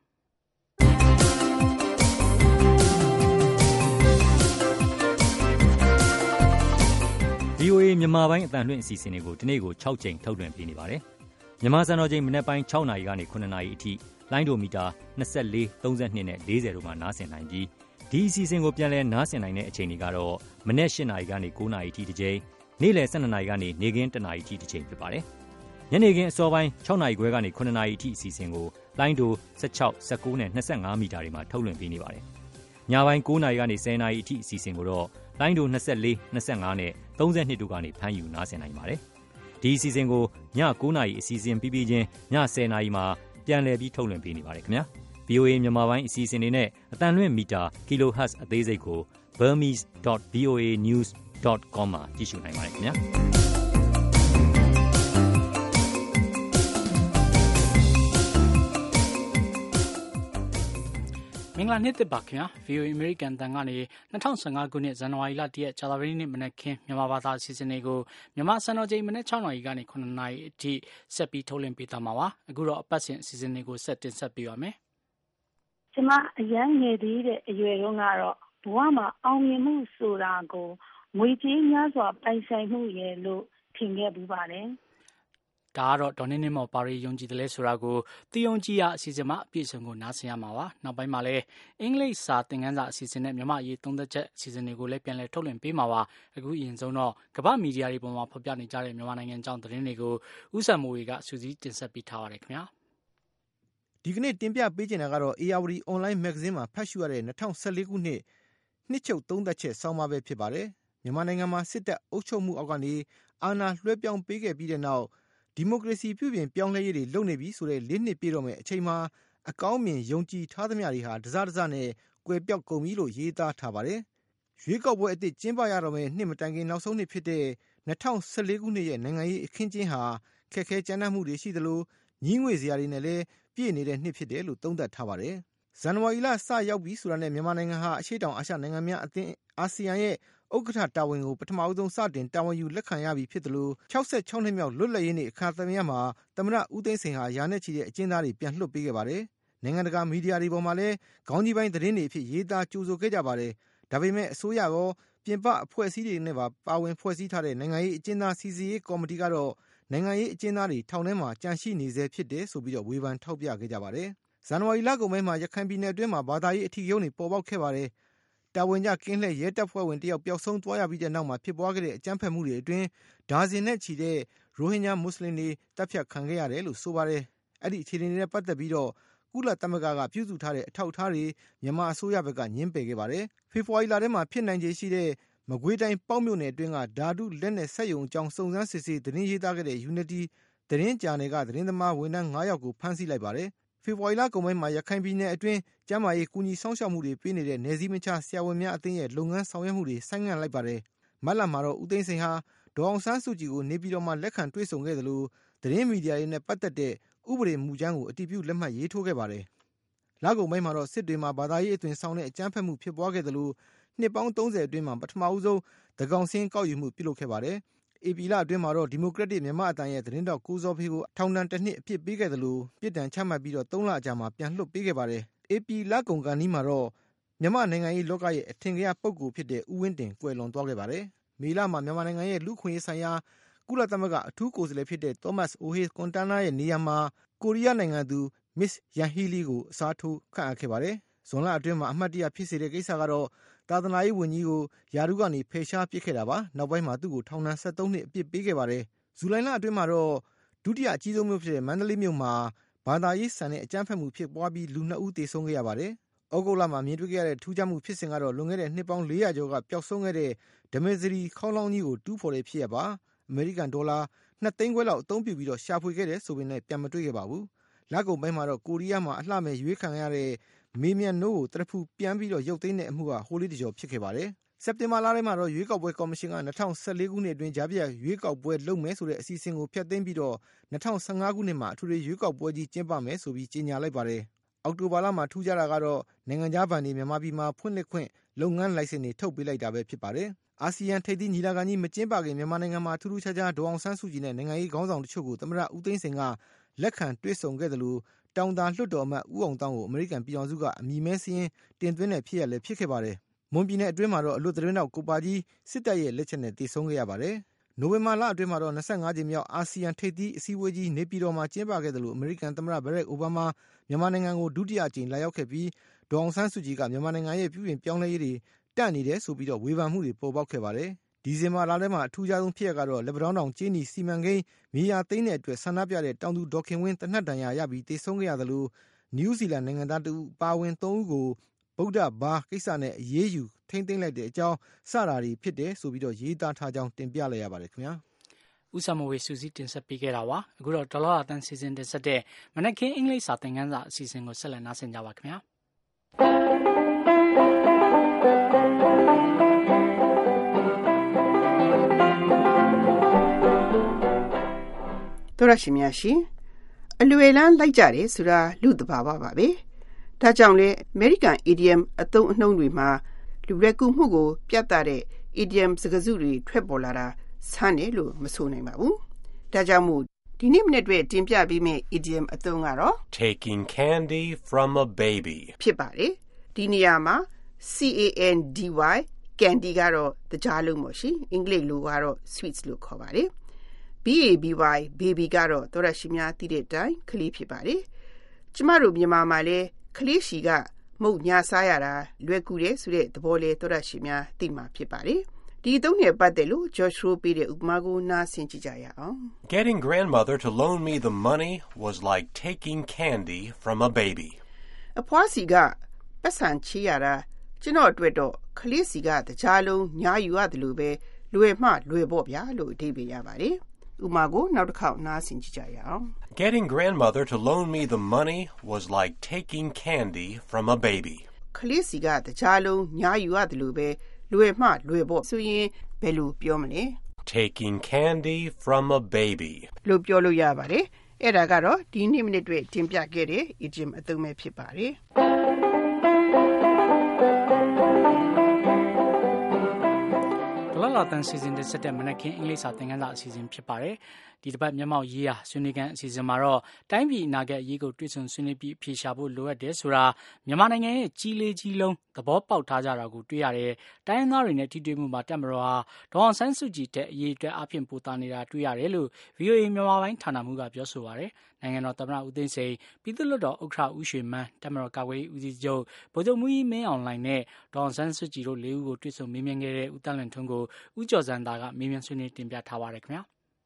ဗီအိုအေ မြန်မာပိုင်းအသံလွှင့်အစီအစဉ်တွေကိုဒီနေ့ကို၆ကြိမ်ထုတ်လွှင့်ပေးနေပါတယ်မြန်မာစံတော်ချိန်မနေ့ပိုင်း၆နာရီကနေ၇နာရီအထိလိုင်းဒိုမီတာ၂၄ ၃၂နဲ့၄၀တို့မှာနားဆင်နိုင်ပြီးဒီအစီအစဉ်ကိုပြန်လည်နားဆင်နိုင်တဲ့အချိန်တွေကတော့မနေ့၈နာရီကနေ၉နာရီအထိတစ်ကြိမ်နေ့လယ်၁၂နာရီကနေနေ့ခင်း၁နာရီအထိတစ်ကြိမ်ဖြစ်ပါတယ်ညနေခင်းအစောပိုင်း၆နာရီခွဲကနေ၇နာရီအထိအစီအစဉ်ကိုလိုင်းဒို၁၆ ၁၉နဲ့၂၅မီတာတွေမှာထုတ်လွှင့်ပေးနေပါတယ်ညပိုင်း၉နာရီကနေ၁၀နာရီအထိအစီအစဉ်ကိုတော့လိုင်းဒို၂၄ ၂၅နဲ့၃၂တို့ကနေဖမ်းယူနားဆင်နိုင်ပါတယ်ဒီအစီအစဉ်ကိုည၉နာရီအစီအစဉ်ပြီးပြီးချင်းည၁၀နာရီမှာပြန်လည်ပြီးထုတ်လွှင့်ပေးနေပါတယ်ခင်ဗျာဗွီအိုအေ မြန်မာပိုင်းအစီအစဉ်တွေနဲ့အသံလွှင့်မီတာ kilohertz အသေးစိတ်ကို burmese dot voa news dot com မှာကြည့်ရှုနိုင်ပါတယ်ခင်ဗျာမင်္ဂလာနေ့တစ်ပါခင်ဗျာ ဗီအိုအေ American တန်ကနေ၂၀၁၅ခုနှစ်ဇန်နဝါရီလတရက်ကြာသပတေးနေ့မနက်ခင်းမြန်မာဘာသာအစီအစဉ်တွေကိုမြန်မာစံတော်ချိန်မနက်၆နာရီကနေ၇နာရီအထိဆက်ပြီးထုတ်လွှင့်ပေးသွားမှာပါအခုတော့အပတ်စဉ်အစီအစဉ်တွေကိုဆက်တင်ဆက်ပေးပါမယ်ကျမအရန်ငယ်သေးတဲ့အရွယ်တုန်းကတော့ဘဝမှာအောင်မြင်မှုဆိုတာကိုငွေကြေးများစွာပိုင်ဆိုင်မှုရဲ့လို့ထင်ခဲ့ပူပါတယ်ဒါကတော့ဒေါ်နေနေမော်ပါရီယုံကြည်တယ်လဲဆိုတာကိုသိယုံကြည်ရအစီအစဉ်မှာအပြည့်အစုံကိုနားဆင်ရမှာပါနောက်ပိုင်းမှာလည်းအင်္ဂလိပ်စာသင်ခန်းစာအစီအစဉ်နဲ့မြန်မာအရေးသုံးသက်ချက်အစီအစဉ်တွေကိုလည်းပြန်လည်ထုတ်လွှင့်ပေးမှာပါအခုအရင်ဆုံးတော့ကမ္ဘာမီဒီယာတွေပေါ်မှာဖော်ပြနေကြတဲ့မြန်မာနိုင်ငံအကြောင်းသတင်းတွေကိုဦးစံမိုးဝေကစူးစီးတင်ဆက်ပေးထားပါတယ်ခင်ဗျာဒီကနေ့တင်ပြပေးချင်တာကတော့ A R D Online Magazine မှာဖတ်ရှုရတဲ့၂၀၁၄ခုနှစ်နှစ်ချုပ်သုံးသက်ချက်ဆောင်းပါးပဲဖြစ်ပါတယ်မြန်မာနိုင်ငံမှာစစ်တပ်အုပ်ချုပ်မှုအောက်ကနေအာဏာလွှဲပြောင်းပေးခဲ့ပြီးတဲ့နောက်ဒီမိုကရေစီပြုပြင်ပြောင်းလဲရေးတွေလုပ်နေပြီဆိုတဲ့လေးနှစ်ပြည့်တော့မယ်အချိန်မှာအကောင်းမြင်ယုံကြည်ထားသမျှတွေဟာတစားတစားနဲ့ကွယ်ပြောက်ကုန်ပြီလို့ရေးသားထားပါတယ်။ရွေးကောက်ပွဲအသစ်ကျင်းပရတော့မယ်နှစ်မတိုင်ခင်နောက်ဆုံးနှစ်ဖြစ်တဲ့၂၀၁၄ခုနှစ်ရဲ့နိုင်ငံရေးအခင်းကျင်းဟာခက်ခဲကြမ်းတမ်းမှုတွေရှိသလိုညှိငွေစရာတွေနဲ့လည်းပြည့်နေတဲ့နှစ်ဖြစ်တယ်လို့သုံးသပ်ထားပါတယ်။ဇန်နဝါရီလစရောက်ပြီဆိုတာနဲ့မြန်မာနိုင်ငံဟာအရှေ့တောင်အာရှနိုင်ငံများအသင်းအာဆီယံရဲ့ဥက္ကဋ္ဌတာဝန်ကိုပထမအဆုံးစတင်တာဝန်ယူလက်ခံရပြီဖြစ်တယ်လို့၆၆နှစ်မြောက်လွတ်လပ်ရေးနေ့အခါသမယမှာသမ္မတဦးသိန်းစိန်ဟာရာနဲ့ချီတဲ့အကျဉ်းသားတွေပြန်လွှတ်ပေးခဲ့ပါတယ်။နိုင်ငံတကာမီဒီယာတွေပေါ်မှာလည်းခေါင်းကြီးပိုင်းသတင်းတွေအဖြစ်ရေးသားကြိုဆိုခဲ့ကြပါတယ်။ဒါပေမဲ့အစိုးရရောပြင်ပအဖွဲ့အစည်းတွေနဲ့ပါပါဝင်ဖွဲ့စည်းထားတဲ့နိုင်ငံရေးအကျဉ်းသားစီစစ်ရေးကော်မတီကတော့နိုင်ငံရေးအကျဉ်းသားတွေထောင်ထဲမှာကြန့်ရှိနေစေဖြစ်တယ်ဆိုပြီးတော့ဝေဖန်ထောက်ပြခဲ့ကြပါတယ်။ဇန်နဝါရီလကုန်ပိုင်းမှာရခိုင်ပြည်နယ်အတွင်းမှာဘာသာရေးအထီးကျုံတွေပေါ်ပေါက်ခဲ့ပါတယ်။တာဝန်ကျကင်းလှည့်ရဲတပ်ဖွဲ့ဝင်တယောက်ပျောက်ဆုံးသွားရပြီးတဲ့နောက်မှာဖြစ်ပွားခဲ့တဲ့အကြမ်းဖက်မှုတွေအတွင်းဒါဇင်နဲ့ချီတဲ့ရိုဟင်ဂျာမွတ်စလင်တွေတပ်ဖြတ်ခံခဲ့ရတယ်လို့ဆိုပါတယ်။အဲ့ဒီအခြေအနေတွေနဲ့ပတ်သက်ပြီးတော့ကုလသမဂ္ဂကပြုစုထားတဲ့အထောက်အထားတွေမြန်မာအစိုးရဘက်ကညှင်းပယ်ခဲ့ပါတယ်။ဖေဖော်ဝါရီလထဲမှာဖြစ်နိုင်ခြေရှိတဲ့မကွေးတိုင်းပေါက်မြို့နယ်အတွင်းကဓာတုလက်နက်ဆက်ယုံအကြောင်းစုံစမ်းစစ်ဆေးသတင်းရေးသားခဲ့တဲ့ Unity သတင်းဂျာနယ်ကသတင်းသမားဝန်ထမ်း၅ယောက်ကိုဖမ်းဆီးလိုက်ပါတယ်။ဖေဖော်ဝါရီလကုန်ပိုင်းမှာရခိုင်ပြည်နယ်အတွင်းကျန်းမာရေးကူညီဆောင်ရှောက်မှုတွေပေးနေတဲ့နယ်စည်းမခြားဆရာဝန်များအသင်းရဲ့လုပ်ငန်းဆောင်ရွက်မှုတွေဆိုင်းငံ့လိုက်ပါတယ်။မတ်လမှာတော့ဦးသိန်းစိန်ဟာဒေါ်အောင်ဆန်းစုကြည်ကိုနေပြည်တော်မှာလက်ခံတွေ့ဆုံခဲ့သလိုသတင်းမီဒီယာတွေနဲ့ပတ်သက်တဲ့ဥပဒေမူကြမ်းကိုအတည်ပြုလက်မှတ်ရေးထိုးခဲ့ပါတယ်။လကုန်ပိုင်းမှာတော့စစ်တွေမှာဘာသာရေးအသွင်ဆောင်တဲ့အကြမ်းဖက်မှုဖြစ်ပွားခဲ့သလိုနှစ်ပေါင်းသုံးဆယ်အတွင်းမှာပထမဦးဆုံးသန်းခေါင်စာရင်းကောက်ယူမှုပြုလုပ်ခဲ့ပါတယ်။ဧပြီလအတွင်းမှာတော့ဒီမိုကရက်တစ်မြန်မာအသံရဲ့သတင်းတော်ကိုဇော်ဖေကိုထောင်ဒဏ်တစ်နှစ်အပြစ်ပေးခဲ့သလိုပြစ်ဒဏ်ချမှတ်ပြီးတော့သုံးလအကြာမှာပြန်လွှတ်ပေးခဲ့ပါတယ်။ ဧပြီလကုန်ကနီးမှာတော့မြန်မာနိုင်ငံရေးလောကရဲ့အထင်ကရပုဂ္ဂိုလ်ဖြစ်တဲ့ဦးဝင်းတင်ကွယ်လွန်သွားခဲ့ပါတယ်။မေလမှာမြန်မာနိုင်ငံရဲ့လူခွင့်ရေးဆိုင်ရာကုလသမဂ္ဂအထူးကိုယ်စားလှယ်ဖြစ်တဲ့ Thomas Ohe Contana ရဲ့နေရာမှာကိုရီးယားနိုင်ငံသူ Miss Yang Hee-lee ကိုအစားထိုးခန့်အပ်ခဲ့ပါတယ်။ဇွန်လအတွင်းမှာအမှတ်တရဖြစ်စေတဲ့ကိစ္စကတော့သာသနာရေးဝန်ကြီးကိုယာရုကနေဖယ်ရှားပစ်ခဲ့တာပါ။နောက်ပိုင်းမှာသူ့ကိုထောင်ဒဏ်၁၃နှစ်အပြစ်ပေးခဲ့ပါတယ်။ဇူလိုင်လအတွင်းမှာတော့ဒုတိယအကြီးဆုံးမြို့ဖြစ်တဲ့မန္တလေးမြို့မှာဘာသာရေးဆန်တဲ့အကြမ်းဖက်မှုဖြစ်ပွားပြီးလူနှစ်ဦးသေဆုံးခဲ့ရပါတယ်။ဩဂုတ်လမှာမြင်တွေ့ခဲ့ရတဲ့ထူးခြားမှုဖြစ်စဉ်ကတော့လွန်ခဲ့တဲ့နှစ်ပေါင်းလေးရာကျော်ကပျောက်ဆုံးခဲ့တဲ့ဓမေဇရီခေါင်းလောင်းကြီးကိုတူးဖော်တဲ့ဖြစ်ရပါအမေရိကန်ဒေါ်လာနှစ်သိန်းခွဲလောက်အသုံးပြုပြီးတော့ရှာဖွေခဲ့တယ်ဆိုပေမဲ့ပြန်မတွေ့ခဲ့ပါဘူး။လကုန်ပိုင်းမှာတော့ကိုရီးယားမှာအလှမဲ့ရွေးခံရတဲ့မေမြန်နိုးကိုတရဖူပြန်ပြီးတော့ရုပ်သိမ်းတဲ့အမှုကဟိုလေးတကြော်ဖြစ်ခဲ့ပါတယ်။စက်တင်ဘာလထဲမှာတော့ရွေးကောက်ပွဲကော်မရှင်က၂၀၁၄ခုနှစ်အတွင်းကြားဖြတ်ရွေးကောက်ပွဲလုပ်မယ်ဆိုတဲ့အစီအစဉ်ကိုဖျက်သိမ်းပြီးတော့၂၀၁၅ခုနှစ်မှာအထွေထွေရွေးကောက်ပွဲကြီးကျင်းပမယ်ဆိုပြီးကြေညာလိုက်ပါတယ်။အောက်တိုဘာလမှာထူးခြားတာကတော့နိုင်ငံခြားဘဏ်တွေမြန်မာပြည်မှာဖွင့်လှစ်ခွင့်လုပ်ငန်းလိုင်စင်တွေထုတ်ပေးလိုက်တာပဲဖြစ်ပါတယ်။အာဆီယံထိပ်သီးညီလာခံကြီးမကျင်းပခင်မြန်မာနိုင်ငံမှာထူးထူးခြားခြားဒေါ်အောင်ဆန်းစုကြည်နဲ့နိုင်ငံရေးခေါင်းဆောင်တချို့ကိုသမ္မတဦးသိန်းစိန်ကလက်ခံတွေ့ဆုံခဲ့တယ်လို့တောင်သာလွှတ်တော်အမတ်ဦးအောင်တောင်းကိုအမေရိကန်ပြည်ထောင်စုကအမည်မဲစင်းတင်သွင်းတဲ့ဖြစ်ရလည်းဖြစ်ခဲ့ပါတယ်။မွန်ပြည်နယ်အတွင်းမှာတော့အလွတ်သတင်းတောက်ကိုပါကြီးစစ်တပ်ရဲ့လက်ချက်နဲ့တည်ဆုံခဲ့ရပါတယ်။နိုဝင်ဘာလအတွင်းမှာတော့၂၅ကြိမ်မြောက်အာဆီယံထိပ်သီးအစည်းအဝေးကြီးနေပြည်တော်မှာကျင်းပခဲ့တယ်လို့အမေရိကန်သမ္မတဘရက်အိုဘားမားမြန်မာနိုင်ငံကိုဒုတိယအကြိမ်လာရောက်ခဲ့ပြီးဒေါ်အောင်ဆန်းစုကြည်ကမြန်မာနိုင်ငံရဲ့ပြုပြင်ပြောင်းလဲရေးတွေတန့်နေတယ်ဆိုပြီးတော့ဝေဖန်မှုတွေပေါ်ပေါက်ခဲ့ပါတယ်။ဒီဇင်ဘာလထဲမှာအထူးခြားဆုံးဖြစ်ရကတော့လက်ပံတောင်းတောင်ကျင်းနီစီမံကိန်းမြေယာသိမ်းတဲ့အတွက်ဆန္ဒပြတဲ့တောင်သူဒေါ်ခင်ဝင်းတနတ်တန်ရာရပြီးတေဆုံးခဲ့ရသလိုနယူးဇီလန်နိုင်ငံသားတူပါဝင်သုံးဦးကိုဗုဒ္ဓဘာကိစ္စနဲ့အရေးယူထိမ့်သိမ်းလိုက်တဲ့အကြောင်းစတာတွေဖြစ်တယ်ဆိုပြီးတော့ရေးသားထားကြောင်းတင်ပြလိုက်ရပါတယ်ခင်ဗျာဦးစံမဝေစုစည်းတင်ဆက်ပေးခဲ့တာပါအခုတော့ဒေါ်လာအတန်းစီစဉ်တင်ဆက်တဲ့မနက်ခင်းအင်္ဂလိပ်စာသင်ခန်းစာအစီအစဉ်ကိုဆက်လက်နားဆင်ကြပါခင်ဗျာတော်ရရှိများရှင်အလွယ်လန်းလိုက်ကြတယ်ဆိုတာလူတဘာဝပါပဲဒါကြောင့်လေ American idiom အသုံးအနှုန်းတွေမှာလူရက်ကူမှုကိုပြသတဲ့ idiom စကားစုတွေထွက်ပေါ်လာတာဆန်းတယ်လို့မဆိုနိုင်ပါဘူးဒါကြောင့်မို့ဒီနေ့မနေ့တွေ့တင်ပြပေးမယ့် idiom အသုံးကတော့ taking candy from a baby ဖြစ်ပါတယ်ဒီနေရာမှာ C A N D Y candy ကတော့တကြားလုံးပေါ့ရှင်အင်္ဂလိပ်လိုကတော့ sweets လို့ခေါ်ပါတယ်B A B Y baby ကတော့တော်ရရှိများသိတဲ့အတိုင်းကလေးဖြစ်ပါတယ်ကျမတို့မြန်မာမှာလည်းကလေးရှိကမုတ်ညာစားရတာလွယ်ကူတယ်ဆိုတဲ့သဘောလေးတော်ရရှိများသိမှာဖြစ်ပါတယ်ဒီသုံးနဲ့ပတ်သက်လို့ Josh Rowe ပေးတဲ့ဥပမာကိုနားဆင်ကြည့်ကြရအောင် Getting grandmother to loan me the money was like taking candy from a baby အဖွားစီကပတ်စံချေးရတာကျွန်တော်အတွက်တော့ကလေးစီကတကြားလုံးညာယူရတယ်လို့ပဲလွယ်မှလွယ်ပေါ့ဗျာလို့အဓိပ္ပာယ်ရပါတယ်ဥပမာကိုနောက်တစ်ခေါက်နားဆင်ကြည့်ကြရအောင် Getting grandmother to loan me the money was like taking candy from a baby ကလေးစီကတကြားလုံးညာယူရတယ်လို့ပဲလွယ်မှလွယ်ပေါ့ဆိုရင်ဘယ်လိုပြောမလဲ Taking candy from a baby လို့ပြောလို့ရပါတယ်အဲ့ဒါကတော့ဒီနေ့မိနစ်တွေတင်ပြခဲ့တဲ့ idiom အသုံးပဲဖြစ်ပါတယ်ဒေါ်လာတန်းစီစဉ်တဲ့စက်တဲ့မနက်ခင်းအင်္ဂလိပ်စာသင်ခန်းစာအစီအစဉ်ဖြစ်ပါတယ်ဒီတစ်ပတ်မျက်မှောက်ရေးရာဆွေးနွေးခန်းအစီအစဉ်မှာတော့တိုင်းပြည်အနာဂတ်အရေးကိုတွေ့ဆုံဆွေးနွေးပြီးအဖြေရှာဖို့လိုအပ်တယ်ဆိုတာမြန်မာနိုင်ငံရဲ့ကြီးလေးကြီးလုံးသဘောပေါက်ထားကြတာကိုတွေ့ရတယ်တိုင်းရင်းသားတွေနဲ့ထိတွေ့မှုမှာတက်မတော်ဟာဒေါ်အောင်ဆန်းစုကြည်တဲ့အရေးအတွက်အဖြစ်ပိုတာနေတာတွေ့ရတယ်လို့ V O A မြန်မာပိုင်းဌာနမှကပြောဆိုပါတယ်နိုင်ငံတော်သမ္မတဦးသိန်းစိန်ပြည်သူ့လွှတ်တော်ဥက္ကဋ္ဌဦးရွှေမန်းတက်မတော်ကာကွယ်ရေးဦးစီးချုပ်ဗိုလ်ချုပ်မှူးကြီးမင်းအောင်လှိုင်နဲ့ဒေါ်အောင်ဆန်းစုကြည်တို့လေးဦးကိုတွေ့ဆုံမေးမြန်းခဲ့တဲ့ဦးတန်းလွင်ထွန်းကိုဦးကျော်စံသာကမေးမြန်းဆွေးနွေးတင်ပြထားပါတယ်ခင်ဗျာ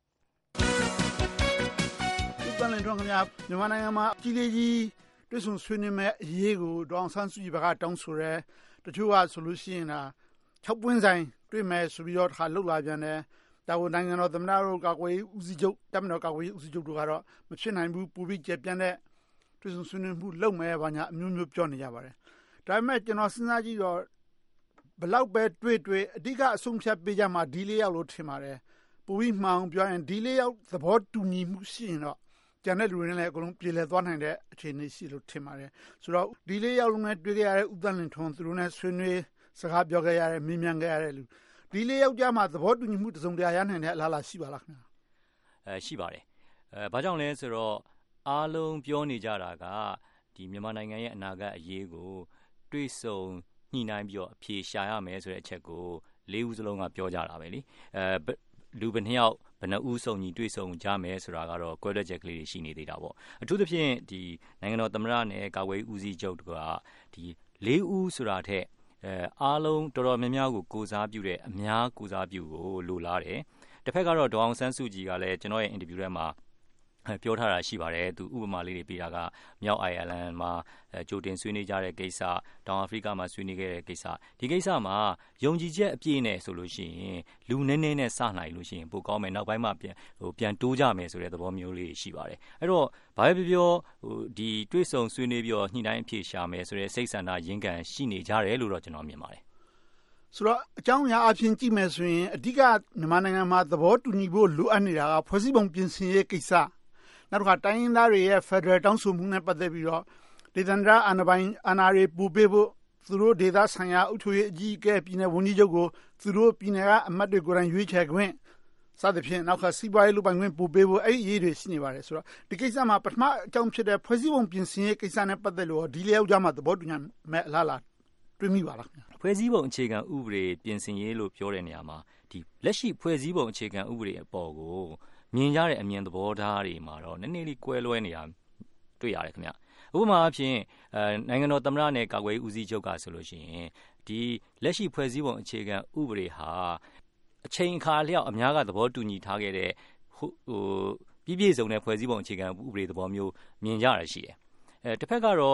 ဦးတန်းလွင်ထွန်းခင်ဗျာမြန်မာနိုင်ငံမှာကြီးလေးကြီးတွေ့ဆုံဆွေးနွေးမဲ့အရေးကိုဒေါ်အောင်ဆန်းစုကြည်ဘက်ကတောင်းဆိုရဲတချို့ကဆိုလို့ရှိရင်လား၆ပွင့်ဆိုင်တွေ့မယ်ဆိုပြီးတော့တစ်ခါလှုပ်လာပြန်တယ်ဒါကိုနိုင်ငံတော်သမ္မတတို့ကာကွယ်ဦးစီးချုပ်တပ်မတော်ကာကွယ်ဦးစီးချုပ်တို့ကတော့မဖြစ်နိုင်ဘူးပူပြီးကြပြန့်တဲ့တွေ့ဆုံဆွေးနွေးမှုလုပ်မယ်ဘာညာအမျိုးမျိုးပြောနေကြပါတယ်ဒါပေမဲ့ကျွန်တော်စဉ်းစားကြည့်တော့ဘလောက်ပဲတွေ့တွေ့အဓိကအဆုံးဖြတ်ပေးကြမှာဒီလေးယောက်လို့ထင်ပါတယ်ပူပြီးမှောင်ပြောရင်ဒီလေးယောက်သဘောတူညီမှုရှိရင်တော့ကျန်တဲ့လူတွေနဲ့လည်းအကုန်လုံးပြေလည်သွားနိုင်တဲ့အခြေအနေရှိလို့ထင်ပါတယ်ဆိုတော့ဒီလေးယောက်လုံးနဲ့တွေ့ခဲ့ရတဲ့ဦးသန်းလွင်ထွန်းသူတို့နဲ့ဆွေးနွေးစကားပြောခဲ့ရတဲ့မြင်မြန်ခဲ့ရတဲ့လူဒီလေးယောက်ကြားမှာသဘောတူညီမှုတစုံတရာရနိုင်တဲ့အလားအလာရှိပါလားခင်ဗျာအဲရှိပါတယ်အဲဘာကြောင့်လဲဆိုတော့အားလုံးပြောနေကြတာကဒီမြန်မာနိုင်ငံရဲ့အနာဂတ်အရေးကိုတွေ့ဆုံညှိနှိုင်းပြီးတော့အဖြေရှာရမယ်ဆိုတဲ့အချက်ကိုလေးဦးစလုံးကပြောကြတာပဲလीအဲလူဘယ်နှစ်ယောက်ဘယ်နှဦးစုံညီတွေ့ဆုံကြမယ်ဆိုတာကတော့ကွဲလွဲချက်ကလေးတွေရှိနေသေးတာပေါ့အထူးသဖြင့်ဒီနိုင်ငံတော်သမ္မတနဲ့ကာကွယ်ဦးစီးချုပ်ကဒီလေးဦးဆိုတာထက်အဲအားလုံးတော်တော်များများကိုကိုစားပြုတဲ့အများကိုစားပြုကိုလိုလားတယ်တစ်ဖက်ကတော့ဒေါ်အောင်ဆန်းစုကြည်ကလည်းကျွန်တော်ရဲ့အင်တာဗျူးထဲမှာပြောထားတာရှိပါတယ်သူဥပမာလေးတွေပေးတာကမြောက်အိုင်ယာလန်မှာကြိုတင်ဆွေးနွေးကြတဲ့ကိစ္စတောင်အာဖရိကမှာဆွေးနွေးခဲ့တဲ့ကိစ္စဒီကိစ္စမှာယုံကြည်ချက်အပြည့်နဲ့ဆိုလို့ရှိရင်လူနည်းနည်းနဲ့စနိုင်လို့ရှိရင်ပိုကောင်းမယ်နောက်ပိုင်းမှာပြန်ဟိုပြန်တိုးကြမယ်ဆိုတဲ့သဘောမျိုးလေးရှိပါတယ်အဲ့တော့ဘာပဲပြောဟိုဒီတွေးဆုံဆွေးနွေးပြီးတော့ညှိနှိုင်းအဖြေရှာမယ်ဆိုတဲ့စိတ်ဆန္ဒရင်းကန်ရှိနေကြတယ်လို့တော့ကျွန်တော်မြင်ပါတယ်ဆိုတော့အကြောင်းအရာအဖြစ်ကြည့်မယ်ဆိုရင်အဓိကမြန်မာနိုင်ငံမှာသဘောတူညီဖို့လိုအပ်နေတာကဖွဲ့စည်းပုံပြင်ဆင်ရေးကိစ္စနောက်တစ်ခါတိုင်းရင်းသားတွေရဲ့ Federal တောင်းဆိုမှုနဲ့ပတ်သက်ပြီးတော့ဒေသန္တရအာဏာပိုင်အာဏာတွေပူပေးဖို့သူတို့ဒေသဆိုင်ရာအုပ်ချုပ်ရေးအကြီးအကဲပြည်နယ်ဝန်ကြီးချုပ်ကိုသူတို့ပြည်နယ်ကအမတ်တွေကိုယ်တိုင်ရွေးချယ်ခွင့်စသဖြင့်နောက်ခါစီးပွားရေးလူပိုင်ခွင့်ပူပေးဖို့အဲ့ဒီအရေးတွေရှိနေပါတယ်ဆိုတော့ဒီကိစ္စမှာပထမအကြောင်းဖြစ်တဲ့ဖွဲ့စည်းပုံပြင်ဆင်ရေးကိစ္စနဲ့ပတ်သက်လို့ဒီလျောက်ကြမှာသဘောတူညီမဲ့အလားလားတွေ့မိပါလားခင်ဗျာဖွဲ့စည်းပုံအခြေခံဥပဒေပြင်ဆင်ရေးလို့ပြောတဲ့နေရာမှာဒီလက်ရှိဖွဲ့စည်းပုံအခြေခံဥပဒေအပေါ်ကိုမြင်ကြတဲ့အမြင်သဘောထားတွေမှာတော့နည်းနည်းလေးကွဲလွဲနေတာတွေ့ရတယ်ခင်ဗျဥပမာအဖြစ်အဲနိုင်ငံတော်သမ္မတနဲ့ကာကွယ်ရေးဦးစီးချုပ်ကဆိုလို့ရှိရင်ဒီလက်ရှိဖွဲ့စည်းပုံအခြေခံဥပဒေဟာအချိန်အခါလျောက်အများကသဘောတူညီထားခဲ့တဲ့ဟိုပြည့်ပြည့်စုံတဲ့ဖွဲ့စည်းပုံအခြေခံဥပဒေသဘောမျိုးမြင်ကြရရှိတယ်အဲတစ်ဖက်ကတော့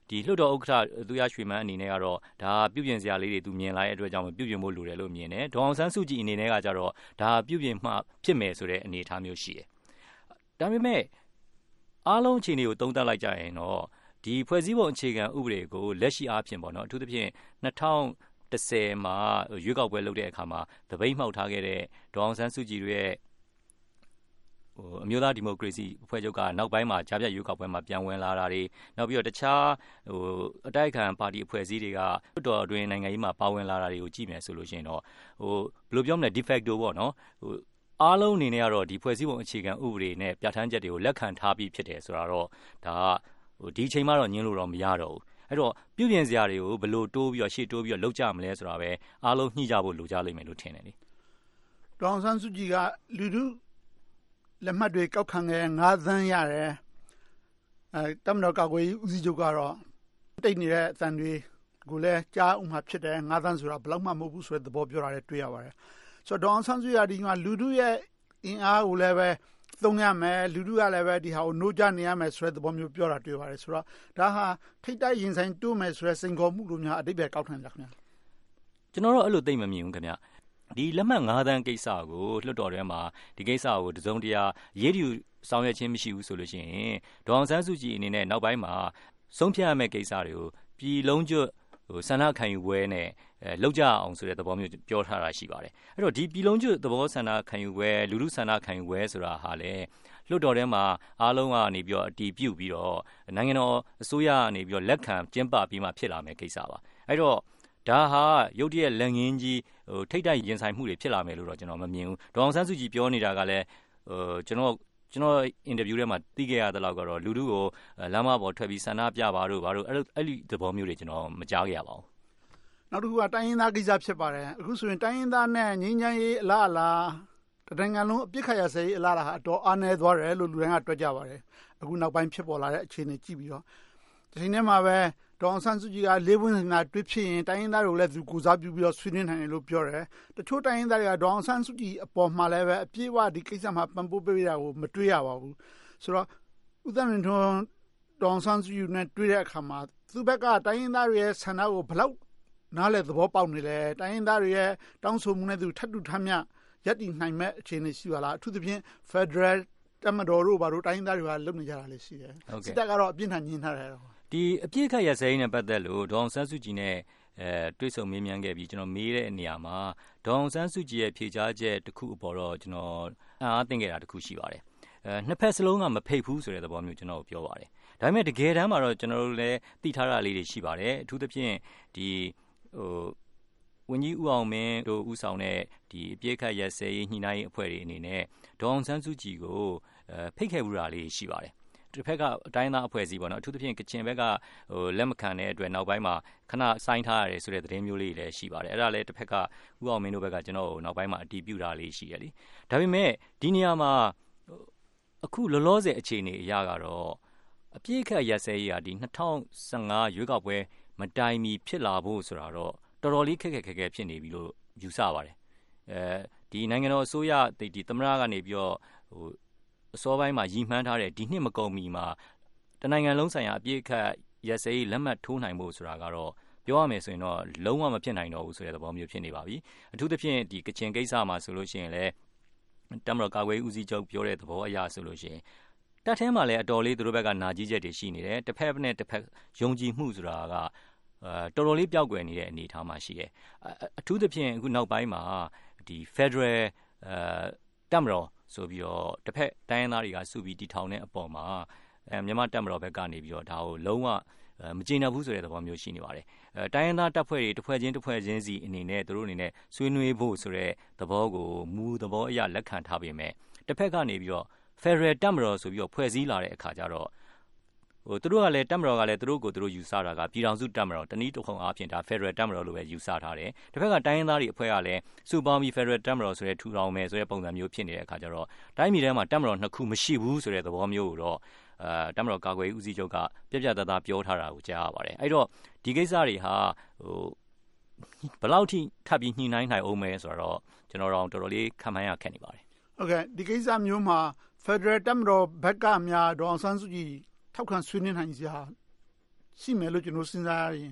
ဒီလွှတ်တော်ဥက္ကဋ္ဌသူရရွှေမန်းအနေနဲ့ကတော့ဒါပြုပြင်စရာလေးတွေသူမြင်လာတဲ့အတွက်ကြောင့်ပြုပြင်ဖို့လိုတယ်လို့မြင်တယ်ဒေါအောင်ဆန်းစုကြည်အနေနဲ့ကကြတော့ဒါပြုပြင်မှဖြစ်မယ်ဆိုတဲ့အနေအထားမျိုးရှိတယ်ဒါပေမဲ့အားလုံးအခြေအနေကိုသုံးသပ်လိုက်ကြရင်တော့ဒီဖွဲ့စည်းပုံအခြေခံဥပဒေကိုလက်ရှိအားဖြင့်ပေါ့နော်အထူးသဖြင့်၂၀၁၀မှာရွေးကောက်ပွဲလုပ်တဲ့အခါမှာတပိတ်မှောက်ထားခဲ့တဲ့ဒေါအောင်ဆန်းစုကြည်ရဲ့ဟိုအမျိုးသားဒီမိုကရေစီအဖွဲ့ချုပ်ကနောက်ပိုင်းမှာကြားပြရွေးကောက်ပွဲမှာပြန်ဝင်လာတာတွေနောက်ပြီးတော့တခြားဟိုအတိုက်အခံပါတီအဖွဲ့အစည်းတွေကလွှတ်တော်အတွင်းနိုင်ငံရေးမှာပါဝင်လာတာတွေကိုကြည့်မယ်ဆိုလို့ရှိရင်တော့ဟိုဘယ်လိုပြောမလဲ de facto ပေါ့နော်ဟိုအားလုံးအနေနဲ့ကတော့ဒီဖွဲ့စည်းပုံအခြေခံဥပဒေနဲ့ပြဋ္ဌာန်းချက်တွေကိုလက်ခံထားပြီးဖြစ်တယ်ဆိုတော့ဒါကဟိုဒီအချိန်မှတော့ညှင်းလို့တော့မရတော့ဘူးအဲ့တော့ပြုပြင်စရာတွေကိုဘယ်လိုတိုးပြီးတော့ရှေ့တိုးပြီးတော့လုပ်ကြမလဲဆိုတာပဲအားလုံးညှိကြဖို့လိုကြလိမ့်မယ်လို့ထင်တယ်လေဒေါအောင်ဆန်းစုကြည်ကလူထုလက်မှတ်တွေကောက်ခံခဲ့ငါးသန်းရတယ်အဲတမန်တော်ကာကွယ်ရေးဦးစီးချုပ်ကတော့တိတ်နေတဲ့အသံတွေကိုလည်းကြားဥမှာဖြစ်တယ်ငါးသန်းဆိုတာဘယ်လောက်မှမဟုတ်ဘူးဆိုတဲ့သဘောပြောတာလည်းတွေ့ရပါတယ်ဆိုတော့ဒေါအောင်ဆန်းစုကြည်ကဒီမှာလူထုရဲ့အင်အားကိုလည်းပဲသုံးရမယ်လူထုကလည်းပဲဒီဟာကိုနှိုးကြနေရမယ်ဆိုတဲ့သဘောမျိုးပြောတာတွေ့ပါတယ်ဆိုတော့ဒါဟာထိတ်တိုက်ရင်ဆိုင်တိုးမယ်ဆိုတဲ့စိန်ခေါ်မှုလိုများအတိတ်ပဲကောက်ထန်ကြခင်ဗျာကျွန်တော်တို့အဲ့လိုသိမမြင်ဘူးခင်ဗျာဒီလက်မှတ်ငါးသန်းကိစ္စကိုလွှတ်တော်ထဲမှာဒီကိစ္စကိုတစုံတရာရေးတူဆောင်ရွက်ခြင်းမရှိဘူးဆိုလို့ရှိရင်ဒေါအောင်ဆန်းစုကြည်အနေနဲ့နောက်ပိုင်းမှာဆုံးဖြတ်ရမယ့်ကိစ္စတွေကိုပြည်လုံးကျွတ်ဟိုဆန္ဒခံယူပွဲနဲ့အဲလောက်ကြအောင်ဆိုတဲ့သဘောမျိုးပြောထားတာရှိပါတယ်အဲ့တော့ဒီပြည်လုံးကျွတ်သဘောဆန္ဒခံယူပွဲလူထုဆန္ဒခံယူပွဲဆိုတာဟာလေလွှတ်တော်ထဲမှာအားလုံးကနေပြီးတော့အတီးပြုတ်ပြီးတော့နိုင်ငံတော်အစိုးရကနေပြီးတော့လက်ခံကျင်းပပြီးမှဖြစ်လာမယ့်ကိစ္စပါအဲ့တော့ဒါဟာရုတ်တရက်လက်ငင်းကြီးဟိုထိတ်တိုက်ရင်ဆိုင်မှုတွေဖြစ်လာမယ်လို့တော့ကျွန်တော်မမြင်ဘူးဒေါအောင်ဆန်းစုကြည်ပြောနေတာကလည်းဟိုကျွန်တော်ကျွန်တော်အင်တာဗျူးထဲမှာသိခဲ့ရတဲ့လောက်ကတော့လူထုကိုလမ်းမပေါ်ထွက်ပြီးဆန္ဒပြပါတို့ဘာတို့အဲ့လိုအဲ့ဒီသဘောမျိုးတွေကျွန်တော်မကြားခဲ့ရပါဘူးနောက်တစ်ခုကတိုင်းရင်းသားကိစ္စဖြစ်ပါတယ်အခုဆိုရင်တိုင်းရင်းသားနဲ့ငြိမ်းချမ်းရေးအလားအလားတနိုင်ငံလုံးအပြစ်ခတ်ရစေးအလားအလားဟာအတော်အားနည်းသွားတယ်လို့လူတိုင်းကတွက်ကြပါတယ်အခုနောက်ပိုင်းဖြစ်ပေါ်လာတဲ့အခြေအနေကြည့်ပြီးတော့ဒီနေ့မှာပဲဒေါအောင်ဆန်းစုကြည်ကလေးပွင့်စင်တာတွေ့ဖြစ်ရင်တိုင်းရင်းသားတွေကိုလည်းသူကိုစားပြုပြီးတော့ဆွေးနွေးနိုင်တယ်လို့ပြောတယ်တချို့တိုင်းရင်းသားတွေကဒေါအောင်ဆန်းစုကြည်အပေါ်မှာလည်းပဲအပြည့်အဝဒီကိစ္စမှာပံ့ပိုးပေးတာကိုမတွေ့ရပါဘူးဆိုတော့ဦးသန်းလွင်ထွန်းဒေါအောင်ဆန်းစုကြည်နဲ့တွေ့တဲ့အခါမှာသူ့ဘက်ကတိုင်းရင်းသားတွေရဲ့ဆန္ဒကိုဘယ်လောက်နားလည်သဘောပေါက်နေလဲတိုင်းရင်းသားတွေရဲ့တောင်းဆိုမှုနဲ့သူထပ်တူထပ်မျှရပ်တည်နိုင်မဲ့အခြေအနေရှိပါလားအထူးသဖြင့် Federal တမတော်တို့ဘာလို့တိုင်းရင်းသားတွေကလုပ်နေကြတာလဲရှိတယ်စစ်တပ်ကတော့အပြင်းထန်ညှင်းထားတယ်ဒီအပြစ်ခတ်ရစဲနဲ့ပတ်သက်လို့ဒေါအောင်ဆန်းစုကြည်နဲ့အဲတွေ့ဆုံမေးမြန်းခဲ့ပြီးကျွန်တော်မေးတဲ့နေရာမှာဒေါအောင်ဆန်းစုကြည်ရဲ့ဖြေကြားချက်တစ်ခုအပေါ်တော့ကျွန်တော်အားသိခဲ့တာတစ်ခုရှိပါတယ်အဲနှစ်ဖက်စလုံးကမဖိတ်ဘူးဆိုတဲ့သဘောမျိုးကျွန်တော်ပြောပါတယ်ဒါပေမဲ့တကယ်တမ်းမှာတော့ကျွန်တော်တို့လည်းသိထားတာလေးတွေရှိပါတယ်အထူးသဖြင့်ဒီဟိုဝန်ကြီးဦးအောင်မင်းတို့ဦးဆောင်တဲ့ဒီအပြစ်ခတ်ရစဲညှိနှိုင်းရေးအဖွဲ့တွေအနေနဲ့ဒေါအောင်ဆန်းစုကြည်ကိုအဲဖိတ်ခဲ့မှုတာလေးရှိပါတယ်တစ်ဖက်ကအတိုင်းသားအဖွဲ့အစည်းပေါ့နော်အထူးသဖြင့်ကချင်ဘက်ကဟိုလက်မခံတဲ့အတွက်နောက်ပိုင်းမှာခဏဆိုင်းထားရတယ်ဆိုတဲ့သတင်းမျိုးလေးတွေလည်းရှိပါတယ်အဲ့ဒါလည်းတစ်ဖက်ကဦးအောင်မင်းတို့ဘက်ကကျွန်တော်နောက်ပိုင်းမှာအတီးပြူတာလေးရှိရလေဒါပေမဲ့ဒီနေရာမှာအခုလောလောဆယ်အခြေအနေအရကတော့အပြည့်အခက်ရက်စဲကြီးဟာဒီ၂၀၁၅ရွေးကောက်ပွဲမတိုင်မီဖြစ်လာဖို့ဆိုတာတော့တော်တော်လေးခက်ခက်ခက်ခက်ဖြစ်နေပြီလို့ယူဆပါတယ်အဲဒီနိုင်ငံတော်အစိုးရဒီသမ္မတကနေပြီးတော့ဟိုအစောပိုင်းမှာရည်မှန်းထားတဲ့ဒီနှစ်မကုန်မီမှာတနိုင်ငံလုံးဆိုင်ရာအပြည့်အခက်ရက်စဲလက်မှတ်ထိုးနိုင်ဖို့ဆိုတာကတော့ပြောရမယ်ဆိုရင်တော့လုံးဝမဖြစ်နိုင်တော့ဘူးဆိုတဲ့သဘောမျိုးဖြစ်နေပါပြီအထူးသဖြင့်ဒီကချင်ကိစ္စမှာဆိုလို့ရှိရင်လည်းတမတော်ကာကွယ်ဦးစီးချုပ်ပြောတဲ့သဘောအရဆိုလို့ရှိရင်တပ်ထဲမှာလည်းအတော်လေးသူတို့ဘက်ကနာကြီးချက်တွေရှိနေတယ်တစ်ဖက်နဲ့တစ်ဖက်ယုံကြည်မှုဆိုတာကအဲတော်တော်လေးပျောက်ကွယ်နေတဲ့အနေအထားမှာရှိတယ်အထူးသဖြင့်အခုနောက်ပိုင်းမှာဒီ Federal အဲတမတော်ဆိုပြီးတော့တစ်ဖက်တိုင်းရင်းသားတွေကစုပြီးတီထောင်တဲ့အပေါ်မှာအဲမြန်မာတပ်မတော်ဘက်ကနေပြီးတော့ဒါကိုလုံးဝမကျေနပ်ဘူးဆိုတဲ့သဘောမျိုးရှိနေပါတယ်အဲတိုင်းရင်းသားတပ်ဖွဲ့တွေတစ်ဖွဲ့ချင်းတစ်ဖွဲ့ချင်းစီအနေနဲ့သူတို့အနေနဲ့ဆွေးနွေးဖို့ဆိုတဲ့သဘောကိုမူသဘောအရလက်ခံထားပေမဲ့တစ်ဖက်ကနေပြီးတော့ Federal တပ်မတော်ဆိုပြီးတော့ဖွဲ့စည်းလာတဲ့အခါကျတော့ဟိုသူတို့ကလည်းတပ်မတော်ကလည်းသူတို့ကိုသူတို့ယူဆတာကပြည်ထောင်စုတပ်မတော်တနည်းတစ်ခုအားဖြင့်ဒါ Federal တပ်မတော်လို့ပဲယူဆထားတယ်တစ်ဖက်ကတိုင်းရင်းသားတွေအဖွဲ့ကလည်းစုပေါင်းပြီး Federal တပ်မတော်ဆိုတဲ့ထူထောင်မယ်ဆိုတဲ့ပုံစံမျိုးဖြစ်နေတဲ့အခါကျတော့တိုင်းပြည်ထဲမှာတပ်မတော်နှစ်ခုမရှိဘူးဆိုတဲ့သဘောမျိုးကိုတော့အဲတပ်မတော်ကာကွယ်ဦးစီးချုပ်ကပြပြတသားပြောထားတာကိုကြားရပါတယ်အဲ့တော့ဒီကိစ္စတွေဟာဟိုဘယ်လောက်ထိထပ်ပြီးညှိနှိုင်းနိုင်အောင်မဲဆိုတော့ကျွန်တော်တို့တော်တော်လေးခံမှန်းရခက်နေပါတယ်ဟုတ်ကဲ့ဒီကိစ္စမျိုးမှာ Federal တပ်မတော်ဘက်ကများဒေါအောင်ဆန်းစုကြည်ထောက်ခံဆွေးနွေးနိုင်စရာရှိမယ်လို့ကျွန်တော်စဉ်းစားရရင်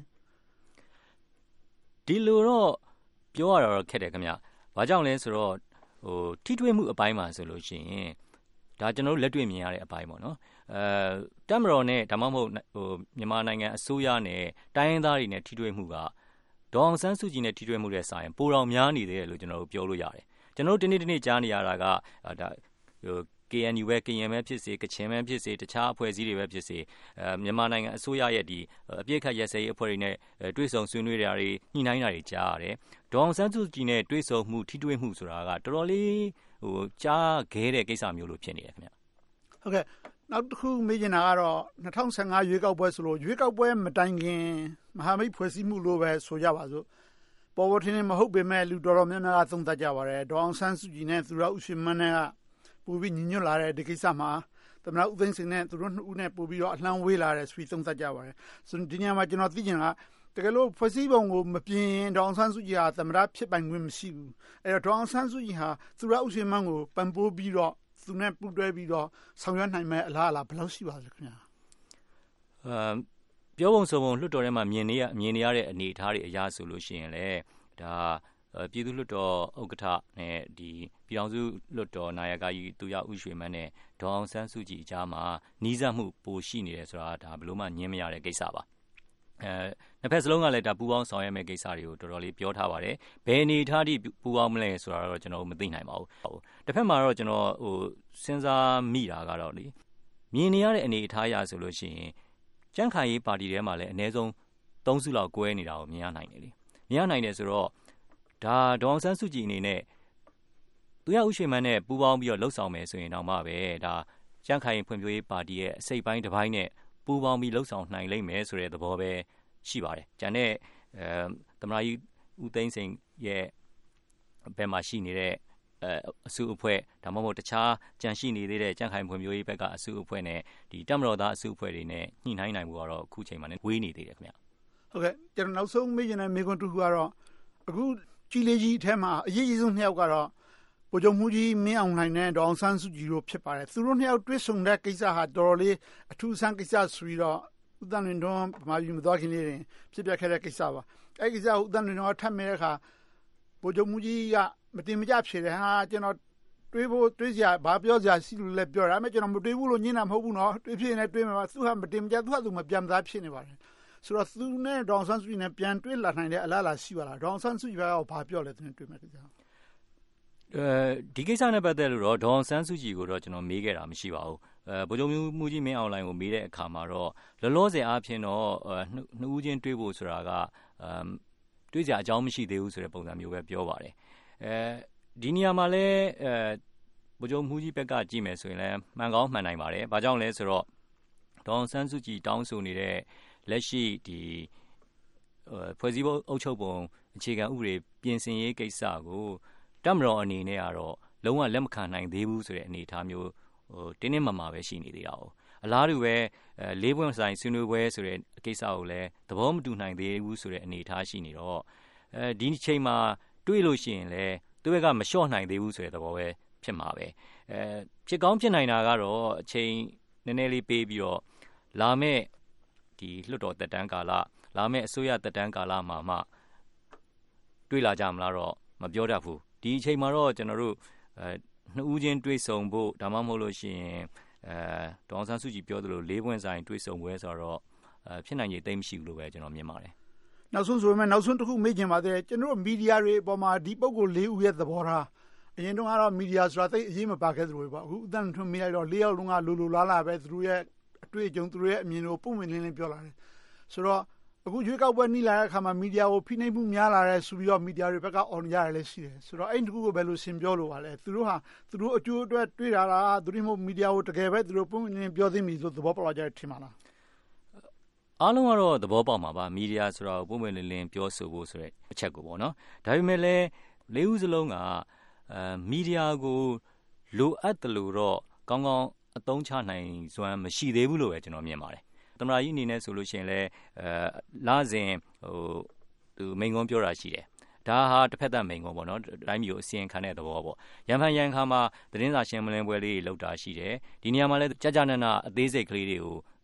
ဒီလိုတော့ပြောရတော့ခက်တယ်ခင်ဗျ။ဘာကြောင့်လဲဆိုတော့ဟိုထိတွေ့မှုအပိုင်းမှာဆိုလို့ရှိရင်ဒါကျွန်တော်တို့လက်တွေ့မြင်ရတဲ့အပိုင်းပေါ့နော်။အဲတက်မတော်နဲ့ဒါမှမဟုတ်ဟိုမြန်မာနိုင်ငံအစိုးရနဲ့တိုင်းရင်းသားတွေနဲ့ထိတွေ့မှုကဒေါအောင်ဆန်းစုကြည်နဲ့ထိတွေ့မှုတဲ့ဆိုင်ပိုတော်များနေတယ်လို့ကျွန်တော်တို့ပြောလို့ရတယ်။ကျွန်တော်တို့ဒီနေ့ဒီနေ့ကြားနေရတာကဒါဟိုK N U ပဲကရင်ပဲဖြစ်စေကချင်ပဲဖြစ်စေတခြားအဖွဲ့အစည်းတွေပဲဖြစ်စေအဲမြန်မာနိုင်ငံအစိုးရရဲ့ဒီအပြစ်ခတ်ရက်စဲရေးအဖွဲ့တွေနဲ့တွေ့ဆုံဆွေးနွေးတာတွေညှိနှိုင်းတာတွေကြားရတယ်။ဒေါအောင်ဆန်းစုကြည်နဲ့တွေ့ဆုံမှုထိတွေ့မှုဆိုတာကတော်တော်လေးဟိုကြားခဲတဲ့ကိစ္စမျိုးလို့ဖြစ်နေတယ်ခင်ဗျ။ဟုတ်ကဲ့နောက်တစ်ခုမေးချင်တာကတော့၂၀၁၅ရွေးကောက်ပွဲဆိုလို့ရွေးကောက်ပွဲမတိုင်ခင်မဟာမိတ်ဖွဲ့စည်းမှုလို့ပဲဆိုကြပါစို့ပေါ်ပေါ်ထင်းထင်းမဟုတ်ပေမဲ့လူတော်တော်များများကသုံးသပ်ကြပါတယ်ဒေါအောင်ဆန်းစုကြည်နဲ့သူရဦးရွှေမန်းနဲ့ကပိုပြီးညီညွတ်လာတဲ့ဒီကိစ္စမှာသမ္မတဦးသိန်းစိန်နဲ့သူတို့နှစ်ဦးနဲ့ပိုပြီးတော့အလှမ်းဝေးလာတဲ့ဆွေသုံးသပ်ကြပါတယ်ဆိုတော့ဒီညမှာကျွန်တော်သိချင်တာတကယ်လို့ဖွဲ့စည်းပုံကိုမပြင်ရင်ဒေါအောင်ဆန်းစုကြည်ဟာသမ္မတဖြစ်ပိုင်ခွင့်မရှိဘူးအဲ့တော့ဒေါအောင်ဆန်းစုကြည်ဟာသူရဦးရွှေမန်းကိုပံ့ပိုးပြီးတော့သူနဲ့ပူးတွဲပြီးတော့ဆောင်ရွက်နိုင်မဲ့အလားအလာဘယ်လောက်ရှိပါလဲခင်ဗျာအမ်ပြောပုံဆိုပုံလွှတ်တော်ထဲမှာမြင်နေရမြင်နေရတဲ့အနေအထားတွေအရာဆိုလို့ရှိရင်လေဒါပြည်သူ့လွှတ်တော်ဥက္ကဋ္ဌနဲ့ဒီပြည်ထောင်စုလွှတ်တော်နာယကကြီးသူရဦးရွှေမန်းနဲ့ဒေါအောင်ဆန်းစုကြည်အကြားမှာနှီးစပ်မှုပိုရှိနေတယ်ဆိုတာဒါဘယ်လို့မှညင်းမရတဲ့ကိစ္စပါအဲနှစ်ဖက်စလုံးကလည်းဒါပူပေါင်းဆောင်ရွက်မဲ့ကိစ္စတွေကိုတော်တော်လေးပြောထားပါတယ်ဘယ်အနေထားထိပူပေါင်းမလဲဆိုတာတော့ကျွန်တော်မသိနိုင်ပါဘူးတစ်ဖက်မှာတော့ကျွန်တော်ဟိုစဉ်းစားမိတာကတော့လေမြင်နေရတဲ့အနေအထားအရဆိုလို့ရှိရင်ကြံ့ခိုင်ရေးပါတီထဲမှာလည်းအနည်းဆုံးသုံးစုလောက်ကွဲနေတာကိုမြင်ရနိုင်တယ်လေမြင်ရနိုင်တယ်ဆိုတော့ဒါဒေါအောင်ဆန်းစုကြည်အနေနဲ့သူရဦးရွှေမန်းနဲ့ပူးပေါင်းပြီးတော့လှုပ်ဆောင်မယ်ဆိုရင်တော့မှပဲဒါကြံ့ခိုင်ဖွံ့ဖြိုးရေးပါတီရဲ့အစိတ်ပိုင်းတစ်ပိုင်းနဲ့ပူးပေါင်းပြီးလှုပ်ဆောင်နိုင်လိမ့်မယ်ဆိုတဲ့သဘောပဲရှိပါတယ်။ကျန်တဲ့အဲသမ္မတကြီးဦးသိန်းစိန်ရဲ့ဘက်မှာရှိနေတဲ့အဲအစုအဖွဲ့ဒါမှမဟုတ်တခြားကြံရှိနေသေးတဲ့ကြံ့ခိုင်ဖွံ့ဖြိုးရေးဘက်ကအစုအဖွဲ့နဲ့ဒီတပ်မတော်သားအစုအဖွဲ့တွေနဲ့ညှိနှိုင်းနိုင်မှုကတော့အခုချိန်မှာလည်းဝေးနေသေးတယ်ခင်ဗျ။ဟုတ်ကဲ့ကျွန်တော်နောက်ဆုံးမေးချင်တဲ့မေးခွန်းတစ်ခုကတော့အခုကြီးလေးကြီးအထက်မှာအရေးကြီးဆုံးနှစ်ယောက်ကတော့ဗိုလ်ချုပ်မှူးကြီးမင်းအောင်လှိုင်နဲ့ဒေါအောင်ဆန်းစုကြည်တို့ဖြစ်ပါတယ်သူတို့နှစ်ယောက်တွေ့ဆုံတဲ့ကိစ္စဟာတော်တော်လေးအထူးဆန်းကိစ္စဆိုပြီးတော့ဦးသန်းလွင်တွန်းဗမာပြည်မသွားခင်လေးတင်ဖြစ်ပျက်ခဲ့တဲ့ကိစ္စပါအဲ့ဒီကိစ္စကိုဦးသန်းလွင်တွန်းကထပ်မဲ့တဲ့အခါဗိုလ်ချုပ်မှူးကြီးကမတင်မကျဖြစ်တယ်ဟာကျွန်တော်တွေးဖို့တွေးစရာဘာပြောစရာရှိလို့လဲပြောတာအဲ့မဲ့ကျွန်တော်မတွေးဘူးလို့ညင်းတာမဟုတ်ဘူးနော်တွေးဖြစ်နေတွေးမှာပါသူကမတင်မကျသူကသူမပြန်သားဖြစ်နေပါတယ်ဆိုတော့သူနဲ့ဒေါအောင်ဆန်းစုကြည်နဲ့ပြန်တွေ့လာနိုင်တဲ့အလားအလာရှိပါလားဒေါအောင်ဆန်းစုကြည်ကဘာပြောလဲသူနဲ့တွေ့မယ်ကိစ္စအဲဒီကိစ္စနဲ့ပတ်သက်လို့တော့ဒေါအောင်ဆန်းစုကြည်ကိုတော့ကျွန်တော်မေးခဲ့တာမရှိပါဘူးအဲဗိုလ်ချုပ်မှူးကြီးမင်းအောင်လှိုင်ကိုမေးတဲ့အခါမှာတော့လောလောဆယ်အားဖြင့်တော့နှစ်ဦးချင်းတွေ့ဖို့ဆိုတာကအမ်တွေ့ကြအကြောင်းမရှိသေးဘူးဆိုတဲ့ပုံစံမျိုးပဲပြောပါတယ်အဲဒီနေရာမှာလည်းအဲဗိုလ်ချုပ်မှူးကြီးဘက်ကကြည့်မယ်ဆိုရင်လည်းမှန်ကောင်းမှန်နိုင်ပါတယ်ဘာကြောင့်လဲဆိုတော့ဒေါအောင်ဆန်းစုကြည်တောင်းဆိုနေတဲ့လက်ရှိဒီဖွဲ့စည်းပုံအုပ်ချုပ်ပုံအခြေခံဥပဒေပြင်ဆင်ရေးကိစ္စကိုတပ်မတော်အနေနဲ့ကတော့လုံးဝလက်မခံနိုင်သေးဘူးဆိုတဲ့အနေအထားမျိုးဟိုတင်းတင်းမာမာပဲရှိနေသေးတာ哦အလားတူပဲအဲလေးပွင့်ဆိုင်ဆွေးနွေးပွဲဆိုတဲ့ကိစ္စကိုလည်းသဘောမတူနိုင်သေးဘူးဆိုတဲ့အနေအထားရှိနေတော့အဲဒီချိန်မှာတွေးလို့ရှိရင်လည်းသူကမလျှော့နိုင်သေးဘူးဆိုတဲ့သဘောပဲဖြစ်မှာပဲအဲဖြစ်ကောင်းဖြစ်နိုင်တာကတော့အချိန်နည်းနည်းလေးပေးပြီးတော့လာမဲ့ဒီလွှတ်တော်တက်တန်းကာလလာမဲ့အစိုးရတက်တန်းကာလမှာမှတွေးလာကြမလားတော့မပြောတတ်ဘူးဒီအချိန်မှာတော့ကျွန်တော်တို့အဲနှစ်ဦးချင်းတွေးဆုံဖို့ဒါမှမဟုတ်လို့ရှိရင်အဲဒေါအောင်ဆန်းစုကြည်ပြောသလိုလေးပွင့်ဆိုင်တွေးဆုံပွဲဆိုတော့အဲဖြစ်နိုင်ခြေသိမ့်မရှိဘူးလို့ပဲကျွန်တော်မြင်ပါတယ်နောက်ဆုံးဆိုပေမဲ့နောက်ဆုံးတစ်ခုမေးချင်ပါသေးတယ်ကျွန်တော်မီဒီယာတွေအပေါ်မှာဒီပုံကိုလေးဦးရဲ့သဘောထားအရင်တုန်းကတော့မီဒီယာဆိုတာသိအရေးမပါခဲ့သလိုပဲပေါ့အခုအတန်းထွန်းမေးလိုက်တော့လေးယောက်လုံးကလိုလိုလားလားပဲသူတို့ရဲ့အတွေ့အကြုံသူတို့ရဲ့အမြင်ကိုပုံမှန်လင်းလင်းပြောလာတယ်ဆိုတော့အခုရွေးကောက်ပွဲနှီးလာတဲ့အခါမှာမီဒီယာကိုဖိနှိပ်မှုများလာတယ်ဆိုပြီးတော့မီဒီယာတွေဘက်ကအော်နေကြတယ်လည်းရှိတယ်ဆိုတော့အဲ့ဒီတစ်ခုကိုဘယ်လိုရှင်းပြောလို့ပါလဲသူတို့ဟာသူတို့အကျိုးအတွက်တွေးတာလားသူတို့မီဒီယာကိုတကယ်ပဲသူတို့ပုံမှန်လင်းပြောသိမိလို့သဘောပေါက်လာကြတယ်ထင်ပါလားအားလုံးကတော့သဘောပေါက်မှာပါမီဒီယာဆိုတော့ပုံမှန်လင်းလင်းပြောဆိုဖို့ဆိုတဲ့အချက်ကိုပေါ့နော်ဒါပေမဲ့လည်းလေးဦးစလုံးကအဲမီဒီယာကိုလိုအပ်တယ်လို့တော့ကောင်းကောင်းအသုံးချနိုင်စွမ်းမရှိသေးဘူးလို့ပဲကျွန်တော်မြင်ပါတယ်သမ္မတကြီးအနေနဲ့ဆိုလို့ရှိရင်လည်းအဲလာစဉ်ဟိုသူမိန်ကုန်းပြောတာရှိတယ်ဒါဟာတစ်ဖက်သက်မိန်ကုန်းပေါ့နော်တိုင်းမျိုးအစီရင်ခံတဲ့သဘောပေါ့ရန်ဖန်ရန်ခါမှာသတင်းစာရှင်းလင်းပွဲလေးလုပ်တာရှိတယ်ဒီနေရာမှာလည်းကြာကြာနာနာအသေးစိတ်ကလေးတွေကို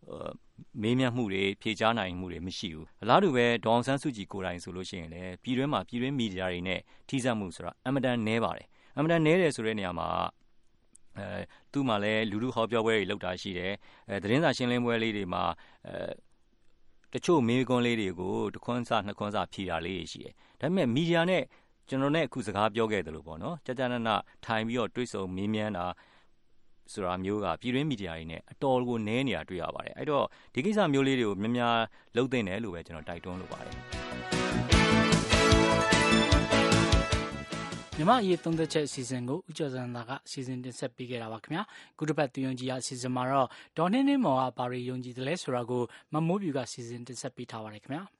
မေးမြန်းမှုတွေဖြေကြားနိုင်မှုတွေမရှိဘူးအလားတူပဲဒေါအောင်ဆန်းစုကြည်ကိုယ်တိုင်ဆိုလို့ရှိရင်လည်းပြည်တွင်းမှာပြည်တွင်းမီဒီယာတွေနဲ့ထိစပ်မှုဆိုတာအမတန်နည်းပါတယ်အမတန်နည်းတယ်ဆိုတဲ့နေရာမှာအဲသူ့မှာလည်းလူလူဟောပြောပွဲတွေလုပ်တာရှိတယ်အဲသတင်းစာရှင်းလင်းပွဲလေးတွေမှာအဲတချို့မေးခွန်းလေးတွေကိုတစ်ခွန်းစနှစ်ခွန်းစဖြေတာလေးရှိတယ်ဒါပေမဲ့မီဒီယာနဲ့ကျွန်တော်နဲ့အခုစကားပြောခဲ့တယ်လို့ပေါ့နော်ကြာကြာနာနာထိုင်ပြီးတော့တွေ့ဆုံမေးမြန်းတာဆိုတာမျိုးကပြည်တွင်းမီဒီယာတွေနဲ့အတော်ကိုနည်းနေတာတွေ့ရပါတယ်အဲ့တော့ဒီကိစ္စမျိုးလေးတွေကိုများများလုပ်သင့်တယ်လို့ပဲကျွန်တော်တိုက်တွန်းလိုပါတယ်မြမရေးသုံးသက်ချက်အစီအစဉ်ကိုဦးကျော်စံသာကအစီအစဉ်တင်ဆက်ပေးခဲ့တာပါခင်ဗျာခုတစ်ပတ်သူယုံကြည်ရအစီအစဉ်မှာတော့ဒေါ်နှင်းနှင်းမော်ကဘာတွေယုံကြည်တယ်လဲဆိုတာကိုမမိုးပြူကအစီအစဉ်တင်ဆက်ပေးထားပါတယ်ခင်ဗျာ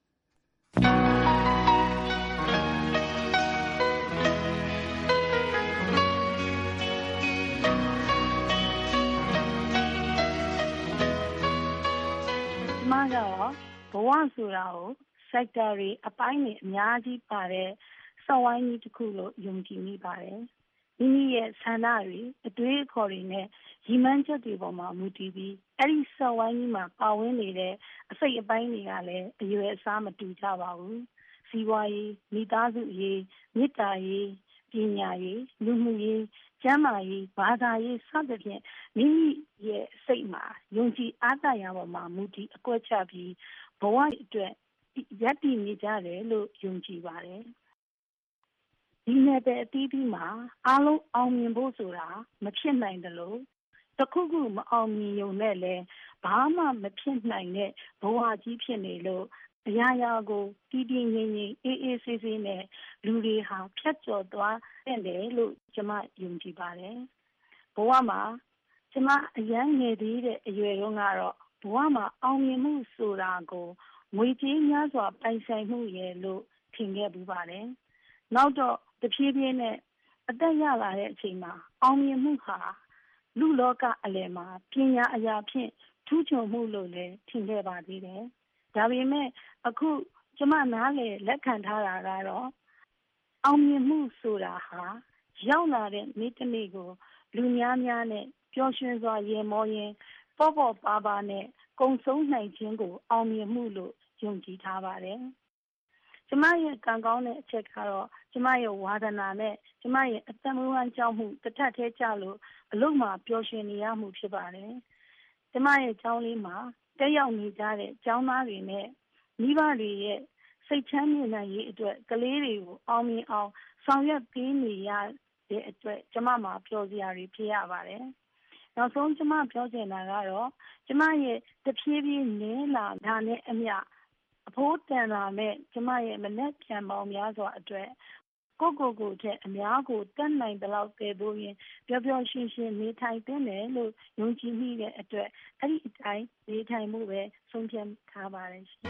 ကျမကတော့ဘဝဆိုတာကို sector တွေအပိုင်းတွေအများကြီးပါတဲ့စောဝိုင်းကြီးတစ်ခုလို့ယုံကြည်မိပါတယ်။မိမိရဲ့ဆန္ဒတွေအတွေးအခေါ်တွေနဲ့ရည်မှန်းချက်တွေပေါ်မှာမူတည်ပြီးအဲ့ဒီစောဝိုင်းကြီးမှာပါဝင်နေတဲ့အစိတ်အပိုင်းတွေကလည်းအရွယ်အစားမတူကြပါဘူး။စီးပွားရေးမိသားစုရေးမေတ္တာရေးပညာရေးလူမှုရေးကျန်းမာရေးဘာသာရေးစသဖြင့်မိမိရဲ့စိတ်မှာယုံကြည်အားသာရပေါ်မှာမူတည်အကွက်ချပြီးဘဝအတွက်ရပ်တည်နေကြတယ်လို့ယုံကြည်ပါတယ်ဒီနယ်ပယ်အသီးသီးမှာအားလုံးအောင်မြင်ဖို့ဆိုတာမဖြစ်နိုင်တယ်လို့တခုခုမအောင်မြင်ုံနဲ့လည်းဘာမှမဖြစ်နိုင်တဲ့ဘဝကြီးဖြစ်နေလို့အရာရာကိုတည်တည်ငြိမ်ငြိမ်အေးအေးဆေးဆေးနဲ့လူတွေဟာဖြတ်ကျော်သွားတယ်လို့ကျွန်မယုံကြည်ပါတယ်ဘဝမှာကျွန်မအရန်ငယ်သေးတဲ့အရွယ်တုန်းကတော့ဘဝမှာအောင်မြင်မှုဆိုတာကိုငွေကြေးများစွာပိုင်ဆိုင်မှုရဲ့လို့ထင်ခဲ့ပူပါတယ်နောက်တော့တဖြည်းဖြည်းနဲ့အသက်ရလာတဲ့အချိန်မှာအောင်မြင်မှုဟာလူလောကအလယ်မှာပညာအရာဖြင့်ထူးချွန်မှုလို့လည်းထင်ခဲ့ပါသေးတယ်ဒါပေမဲ့အခုကျမနားလေလက်ခံထားတာကတော့အောင်မြင်မှုဆိုတာဟာရောက်လာတဲ့နေ့တစ်နေ့ကိုလူများများနဲ့ပျော်ရွှင်စွာရေမောရင်းပေါ့ပေါ့ပါပါနဲ့ကုံဆုံးနိုင်ခြင်းကိုအောင်မြင်မှုလို့ယုံကြည်ထားပါတယ်ကျမရဲ့ကံကောင်းတဲ့အချက်ကတော့ကျမရဲ့ဝါဒနာနဲ့ကျမရဲ့အသက်မွေးဝမ်းကြောင်းမှုတစ်ထပ်သေးကြလို့အလုံးမှာပျော်ရွှင်နေရမှုဖြစ်ပါတယ်ကျမရဲ့ကျောင်းလေးမှာတက်ရောက်နေကြတဲ့ကျောင်းသားတွေနဲ့မိဘတွေရဲ့စိတ်ချမ်းမြေ့နိုင်ရေးအတွက်ကလေးတွေကိုအောင်မြင်အောင်ဆောင်ရွက်ပေးနေရတဲ့အတွက်ကျမမှာပျော်စရာတွေဖြစ်ရပါတယ်နောက်ဆုံးကျမပြောချင်တာကတော့ကျမရဲ့တဖြည်းဖြည်းနဲလာတာနဲ့အမျှအဖိုးတန်လာမဲ့ကျမရဲ့မနဲ့ပြန်ပေါင်းများစွာအတွက်ကိုကိုကိုတဲ့အများကိုတတ်နိုင်တဲ့လောက်တည်ဖို့ရင်ပျော်ပျော်ရွှင်ရွှင်နေထိုင်သင့်တယ်လို့ယုံကြည်မိတဲ့အတွက်အဲ့ဒီအတိုင်းနေထိုင်မှုပဲဆုံးဖြတ်ထားပါတယ်ရှင်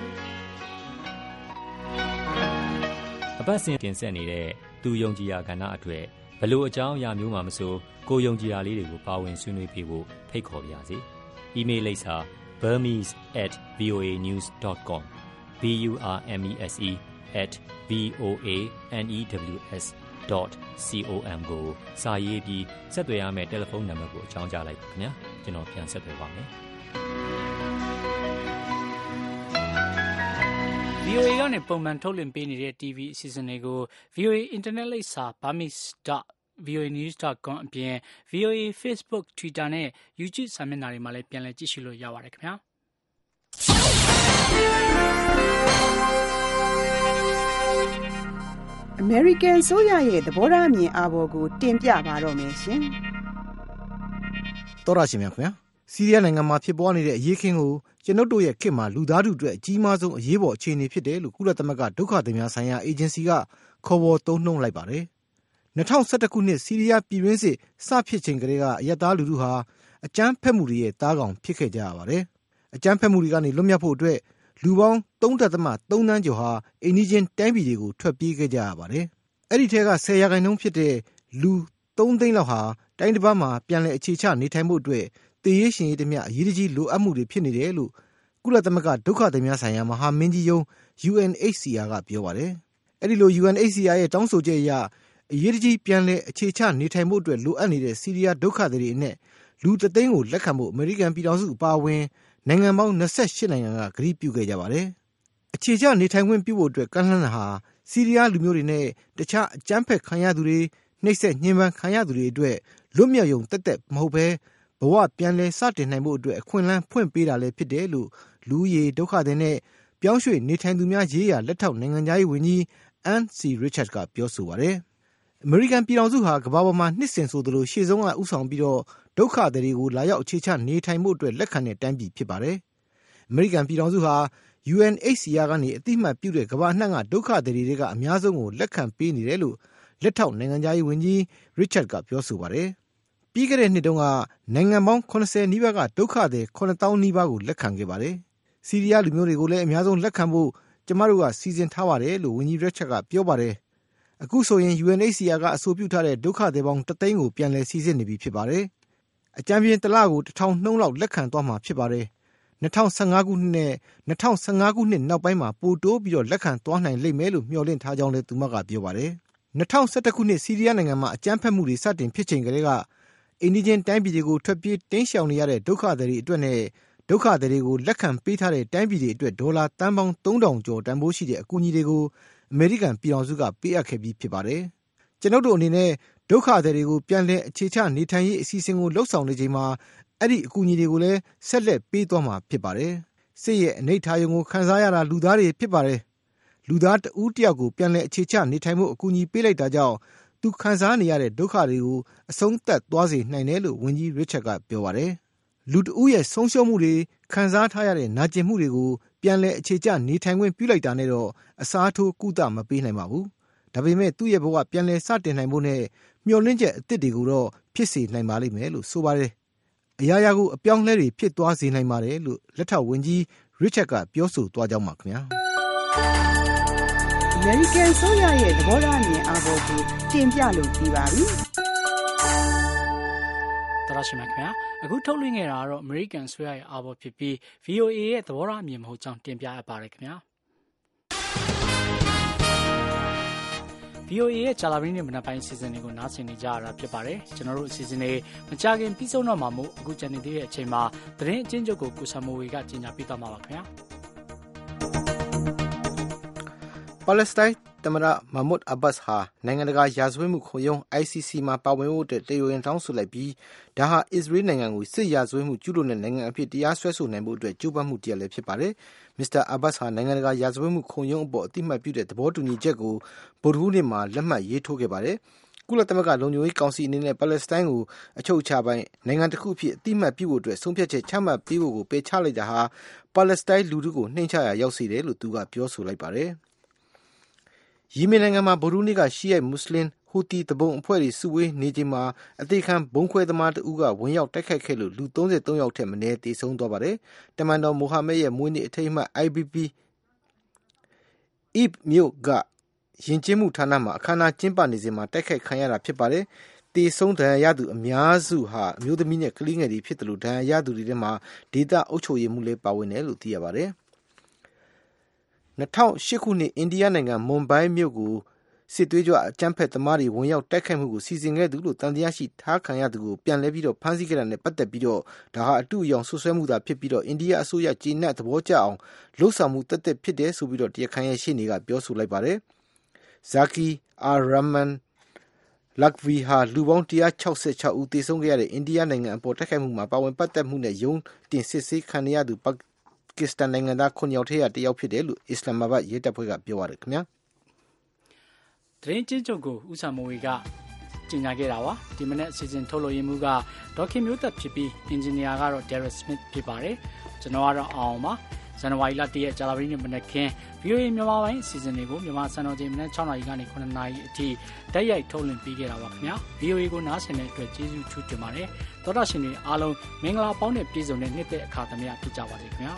အပတ်စဉ်တင်ဆက်နေတဲ့သူယုံကြည်ရာကဏ္ဍအတွက်ဘလို့အကြောင်းအရာမျိုးမှမဆိုကိုယုံကြည်ရာလေးတွေကိုပါဝင်ဆွေးနွေးပေးဖို့ဖိတ်ခေါ်ပါရစေ။ email လိပ်စာ burmese at voa news dot com b u r m e s e at v o a n e w s dot com ကိုစာရေးပြီးဆက်သွယ်ရမယ့်တယ်လီဖုန်းနံပါတ်ကိုအကြောင်းကြားလိုက်ပါခင်ဗျာကျွန်တော်ပြန်ဆက်သွယ်ပါမယ်။ဗွီအိုအေ ကနေပုံမှန်ထုတ်လွှင့်ပေးနေတဲ့ တီဗီ အစီအစဉ်တွေကို ဗွီအိုအေ Internet လိပ်စာ burmese dot voa news dot com အပြင် ဗွီအိုအေ Facebook, Twitter နဲ့ YouTube စာမျက်နှာတွေမှာလည်းပြန်လည်ကြည့်ရှုလို့ရပါတယ်ခင်ဗျာအမေရိကန်ဆိုရရဲ့သဘောထားအမြင်အာဘော်ကိုတင်ပြပါတော့မယ်ရှင်။သောရရှင်များခင်ဗျာစီးရီးယားနိုင်ငံမှာဖြစ်ပွားနေတဲ့အရေးခင်းကိုကျွန်ုပ်တို့ရဲ့ခေတ်မှာလူသားထုအတွက်အကြီးမားဆုံးအရေးပေါ်အခြေအနေဖြစ်တယ်လို့ကုလသမဂ္ဂဒုက္ခသည်များဆိုင်ရာအေဂျင်စီကခေါ်ဝေါ်သုံးနှုန်းလိုက်ပါတယ်။၂၀၁၁ခုနှစ်စီးရီးယားပြည်တွင်းစစ်စဖြစ်ချိန်ကတည်းကအရပ်သားလူထုဟာအကြမ်းဖက်မှုတွေရဲ့သားကောင်ဖြစ်ခဲ့ကြရပါတယ်။အကြမ်းဖက်မှုတွေကနေလွတ်မြောက်ဖို့အတွက်လူပေါင်း သုံးဒသမ သုံး သန်းကျော်ဟာအိမ်နီးချင်းတိုင်းပြည်တွေကိုထွက်ပြေးခဲ့ကြရပါတယ်။အဲ့ဒီထဲကဆယ်ရာခိုင်နှုန်းဖြစ်တဲ့လူသုံးသိန်းလောက်ဟာတိုင်းတစ်ပတ်မှာပြန်လည်အခြေချနေထိုင်ဖို့အတွက်သေရေးရှင်ရေးတမျှအရေးကြီးလိုအပ်မှုတွေဖြစ်နေတယ်လို့ကုလသမဂ္ဂဒုက္ခသည်များဆိုင်ရာမဟာမင်းကြီးရုံး U N H C R ကပြောပါတယ်။အဲ့ဒီလို U N H C R ရဲ့တောင်းဆိုချက်အရအရေးကြီးပြန်လည်အခြေချနေထိုင်ဖို့အတွက်လိုအပ်နေတဲ့စီးရီးယားဒုက္ခသည်တွေနဲ့လူတသိန်းကိုလက်ခံဖို့အမေရိကန်ပြည်ထောင်စုအပါအဝင်နိုင်ငံပေါင်းยี่สิบแปดနိုင်ငံကဂရုပြုခဲ့ကြပါတယ်။အခြေချနေထိုင်ခွင့်ပြုဖို့အတွက်ကမ်းလှမ်းတာဟာဆီးရီးယားလူမျိုးတွေနဲ့တခြားအကြမ်းဖက်ခံရသူတွေနှိပ်စက်ညှဉ်းပန်းခံရသူတွေအတွက်လွတ်မြောက်ရုံတက်တက်မဟုတ်ဘဲဘဝပြန်လည်စတင်နိုင်ဖို့အတွက်အခွင့်အလမ်းဖွင့်ပေးတာလည်းဖြစ်တယ်လို့လူဦးရေဒုက္ခသည်နဲ့ပြောင်းရွှေ့နေထိုင်သူများရေးရာလက်ထောက်နိုင်ငံသားရေးဝန်ကြီး Ann C. Richards ကပြောဆိုပါတယ်။အမေရိကန်ပြည်ထောင်စုဟာကမ္ဘာပေါ်မှာနှစ်စဉ်ဆိုသလိုရှေ့ဆုံးကဥဆောင်ပြီးတော့ဒုက္ခသည်တွေကိုလာရောက်အခြေချနေထိုင်ဖို့အတွက်လက်ခံတဲ့တိုင်းပြည်ဖြစ်ပါတယ်။အမေရိကန်ပြည်ထောင်စုဟာ ယူ အန် အိတ် စီ အာ ကနေအတိအမှတ်ပြုတဲ့ကမ္ဘာအနှံ့ကဒုက္ခသည်တွေကအများဆုံးကိုလက်ခံပေးနေတယ်လို့လက်ထောက်နိုင်ငံသားရေးဝန်ကြီး Richard ကပြောဆိုပါတယ်။ပြီးခဲ့တဲ့နှစ်တုန်းကနိုင်ငံပေါင်း၇၀နီးပါးကဒုက္ခသည်၇သောင်းနီးပါးကိုလက်ခံခဲ့ပါတယ်။ဆီးရီးယားလူမျိုးတွေကိုလည်းအများဆုံးလက်ခံဖို့ကျမတို့ကစီစဉ်ထားပါတယ်လို့ဝန်ကြီး Richard ကပြောပါတယ်။အခုဆိုရင် ယူ အန် အိတ် စီ အာ ကအဆိုပြုထားတဲ့ဒုက္ခသည်ပေါင်းတစ်သိန်းကိုပြန်လည်စီစစ်နေပြီဖြစ်ပါတယ်။အကြမ်းဖျင်းတစ်လကိုတစ်ထောင်နှုန်းလောက်လက်ခံသွားမှာဖြစ်ပါတယ်။၂၀၁၅ခုနှစ်နဲ့၂၀၁၅ခုနှစ်နောက်ပိုင်းမှာပိုတိုးပြီးတော့လက်ခံသွားနိုင်လိမ့်မယ်လို့မျှော်လင့်ထားကြောင်းလည်းသူမကပြောပါတယ်။၂၀၁၁ခုနှစ်ဆီးရီးယားနိုင်ငံမှာအကြမ်းဖက်မှုတွေစတင်ဖြစ်ချိန်ကလေးကအိန္ဒိယတိုင်းပြည်တွေကိုထွက်ပြေးတင်းရှောင်နေရတဲ့ဒုက္ခသည်တွေအတွက်နဲ့ဒုက္ခသည်တွေကိုလက်ခံပေးထားတဲ့တိုင်းပြည်တွေအတွက်ဒေါ်လာတန်ပေါင်းသုံးထောင်ကျော်တန်ဖိုးရှိတဲ့အကူအညီတွေကိုအမေရိကန်ပြည်ထောင်စုကပေးအပ်ခဲ့ပြီးဖြစ်ပါတယ်။ကျွန်ုပ်တို့အနေနဲ့ဒုက္ခသည်တွေကိုပြန်လည်အခြေချနေထိုင်ရေးအစီအစဉ်ကိုလှုပ်ဆောင်နေချိန်မှာအဲ့ဒီအကူအညီတွေကိုလည်းဆက်လက်ပေးသွားမှာဖြစ်ပါတယ်။စစ်ရဲ့အနိဋ္ဌာရုံကိုခန်းစားရတာလူသားတွေဖြစ်ပါတယ်။လူသားတဦးတယောက်ကိုပြန်လည်အခြေချနေထိုင်မှုအကူအညီပေးလိုက်တာကြောင့်သူခန်းစားနေရတဲ့ဒုက္ခတွေကိုအဆုံးသတ်သွားစေနိုင်တယ်လို့ဝန်ကြီး Richard ကပြောပါတယ်။လူတဦးရဲ့ဆုံးရှုံးမှုတွေခံစားထားရတဲ့နာကျင်မှုတွေကိုပြန်လည်အခြေချနေထိုင်ခွင့်ပြုလိုက်တာနဲ့တော့အစားထိုးကုသမပေးနိုင်ပါဘူး။ဒါပေမဲ့သူ့ရဲ့ဘဝပြန်လည်စတင်နိုင်ဖို့နဲ့မျှော်လင့်ချက်အသစ်တွေကိုတော့ဖြစ်စေနိုင်ပါလိမ့်မယ်လို့ဆိုပါတယ်။အရာရာကိုအပြောင်းလဲတွေဖြစ်သွားစေနိုင်ပါတယ်လို့လက်ထောက်ဝန်ကြီး Richard ကပြောဆိုသွားကြောင်းပါခင်ဗျာ။ American ဆိုရရဲ့သဘောထားအမြင်အားပေါ်ကိုတင်ပြလို့ပြီးပါပြီ။တော်ရှိမြခင်ဗျာအခုထုတ်လွှင့်ခဲ့တာကတော့ American ဆိုရရဲ့အားပေါ်ဖြစ်ပြီး ဗွီအိုအေ ရဲ့သဘောထားအမြင်မဟုတ်ကြောင်းတင်ပြအပ်ပါတယ်ခင်ဗျာ။ဗီအိုအေ ရဲ့ဂျာလာပင်းနဲ့မနက်ပိုင်းအစီအစဉ်တွေကိုနားဆင်နေကြရတာဖြစ်ပါတယ်ကျွန်တော်တို့အစီအစဉ်တွေမကြခင်ပြီးဆုံးတော့မှာမို့အခုကျန်နေသေးတဲ့အချိန်မှာသတင်းအချင်းချုပ်ကိုကိုဆမ်မိုဝေကကြီးညာပေးသွားမှာပါခင်ဗျာပါလက်စတိုင်းသမ္မတမာမွတ်အဘတ်စ်ဟာနိုင်ငံတကာရာဇဝတ်မှုခုံရုံး အိုင် စီ စီ မှာပါဝင်ဖို့အတွက်တရားဝင်တောင်းဆိုလိုက်ပြီးဒါဟာအစ္စရေးနိုင်ငံကိုစစ်ရာဇဝတ်မှုကျူးလွန်တဲ့နိုင်ငံအဖြစ်တရားစွဲဆိုနိုင်ဖို့အတွက်ကြိုးပမ်းမှုတစ်ရပ်လည်းဖြစ်ပါတယ်။မစ္စတာအဘတ်စ်ဟာနိုင်ငံတကာရာဇဝတ်မှုခုံရုံးအပေါ်အတိအမှတ်ပြုတဲ့သဘောတူညီချက်ကိုဗုဒ္ဓဟူးနေ့မှာလက်မှတ်ရေးထိုးခဲ့ပါတယ်။ကုလသမဂ္ဂလုံခြုံရေးကောင်စီအနေနဲ့ပါလက်စတိုင်းကိုအချုပ်အခြာပိုင်းနိုင်ငံတစ်ခုအဖြစ်အတိအမှတ်ပြုဖို့အတွက်ဆုံးဖြတ်ချက်ချမှတ်ပေးဖို့ကိုပယ်ချလိုက်တာဟာပါလက်စတိုင်းလူထုကိုနှိမ့်ချရာရောက်စေတယ်လို့သူကပြောဆိုလိုက်ပါတယ်။ယီမင်နိုင်ငံမှာဗုဒ္ဓဟူးနေ့ကရှီယိုက်မွတ်စလင်ဟူတီတဘုံအဖွဲ့တွေစုဝေးနေချိန်မှာအသေးခံဘုံခွဲသမားတဦးကဝင်ရောက်တိုက်ခိုက်ခဲ့လို့လူသုံး十三ယောက်ထက်မနည်းသေဆုံးသွားပါတယ်။တမန်တော်မိုဟာမက်ရဲ့မွေးနေ့အထိမ်းအမှတ် အိုင် ဘီ ပီ Eid မြို့ကယဉ်ကျေးမှုဌာနမှာအခမ်းအနားကျင်းပနေစဉ်မှာတိုက်ခိုက်ခံရတာဖြစ်ပါတယ်။သေဆုံးဒဏ်ရာရသူအများစုဟာအမျိုးသမီးနဲ့ကလေးငယ်တွေဖြစ်တယ်လို့ဒဏ်ရာရသူတွေထဲမှာဒေသအုပ်ချုပ်ရေးမှူးလည်းပါဝင်တယ်လို့သိရပါတယ်။၂၀၀၈ခုနှစ်အိန္ဒိယနိုင်ငံမွန်ဘိုင်းမြို့ကိုစစ်သွေးကြွအကြမ်းဖက်သမားတွေဝင်ရောက်တိုက်ခိုက်မှုကိုစီစဉ်ခဲ့သူလို့တန်တရားရှိထားခံရသူကိုပြန်လဲပြီးတော့ဖမ်းဆီးခဲ့တာနဲ့ပတ်သက်ပြီးတော့ဒါဟာအတူအယောင်ဆွဆွဲမှုသာဖြစ်ပြီးတော့အိန္ဒိယအစိုးရကျေနပ်သဘောကျအောင်လှုပ်ဆောင်မှုတသက်ဖြစ်တယ်ဆိုပြီးတော့တရားခံရဲ့ရှေ့နေကပြောဆိုလိုက်ပါတယ်။ Zaki Ar-Rahman Lakvi ဟာလူပေါင်းone hundred sixty-sixဦးသေဆုံးခဲ့ရတဲ့အိန္ဒိယနိုင်ငံအပေါ်တိုက်ခိုက်မှုမှာပါဝင်ပတ်သက်မှုနဲ့ယုံတင်စစ်ဆေးခံရသူပါကစ္စတန်နိုင်ငံသားခုနှစ်ယောက်ထဲကတစ်ယောက်ဖြစ်တယ်လို့အစ္စလာမာဘတ်ရဲတပ်ဖွဲ့ကပြောပါတယ်ခင်ဗျာသတင်းချင်းချုပ်ကိုဦးဆမ်မိုဝေကကြီးညာခဲ့တာပါဒီမနေ့အစီအစဉ်ထုတ်လို့ရမှုကဒေါခင်မျိုးသက်ဖြစ်ပြီးအင်ဂျင်နီယာကတော့ Derek Smith ဖြစ်ပါတယ်ကျွန်တော်ကတော့အောင်ပါဇန်နဝါရီလoneရက်ဂျာလာပင်းနေ့မနက်ခင်း ဗီအိုအေ မြန်မာပိုင်းအစီအစဉ်တွေကိုမြန်မာစံတော်ချိန်မနက်sixနာရီကနေnineနာရီအထိတိုက်ရိုက်ထုတ်လွှင့်ပေးခဲ့တာပါခင်ဗျာ ဗီအိုအေ ကိုနားဆင်တဲ့အတွက်ကျေးဇူးထူးတင်ပါတယ်သောတာရှင်တွေအားလုံးမင်္ဂလာပေါင်းနဲ့ပြည့်စုံတဲ့နှစ်သက်အခါသမယဖြစ်ကြပါစေခင်ဗျာ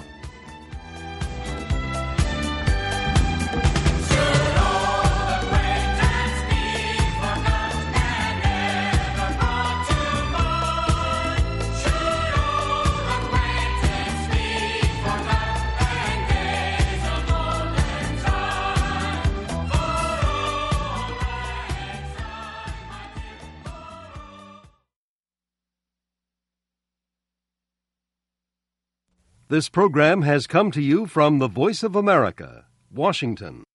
This program has come to you from the Voice of America, Washington.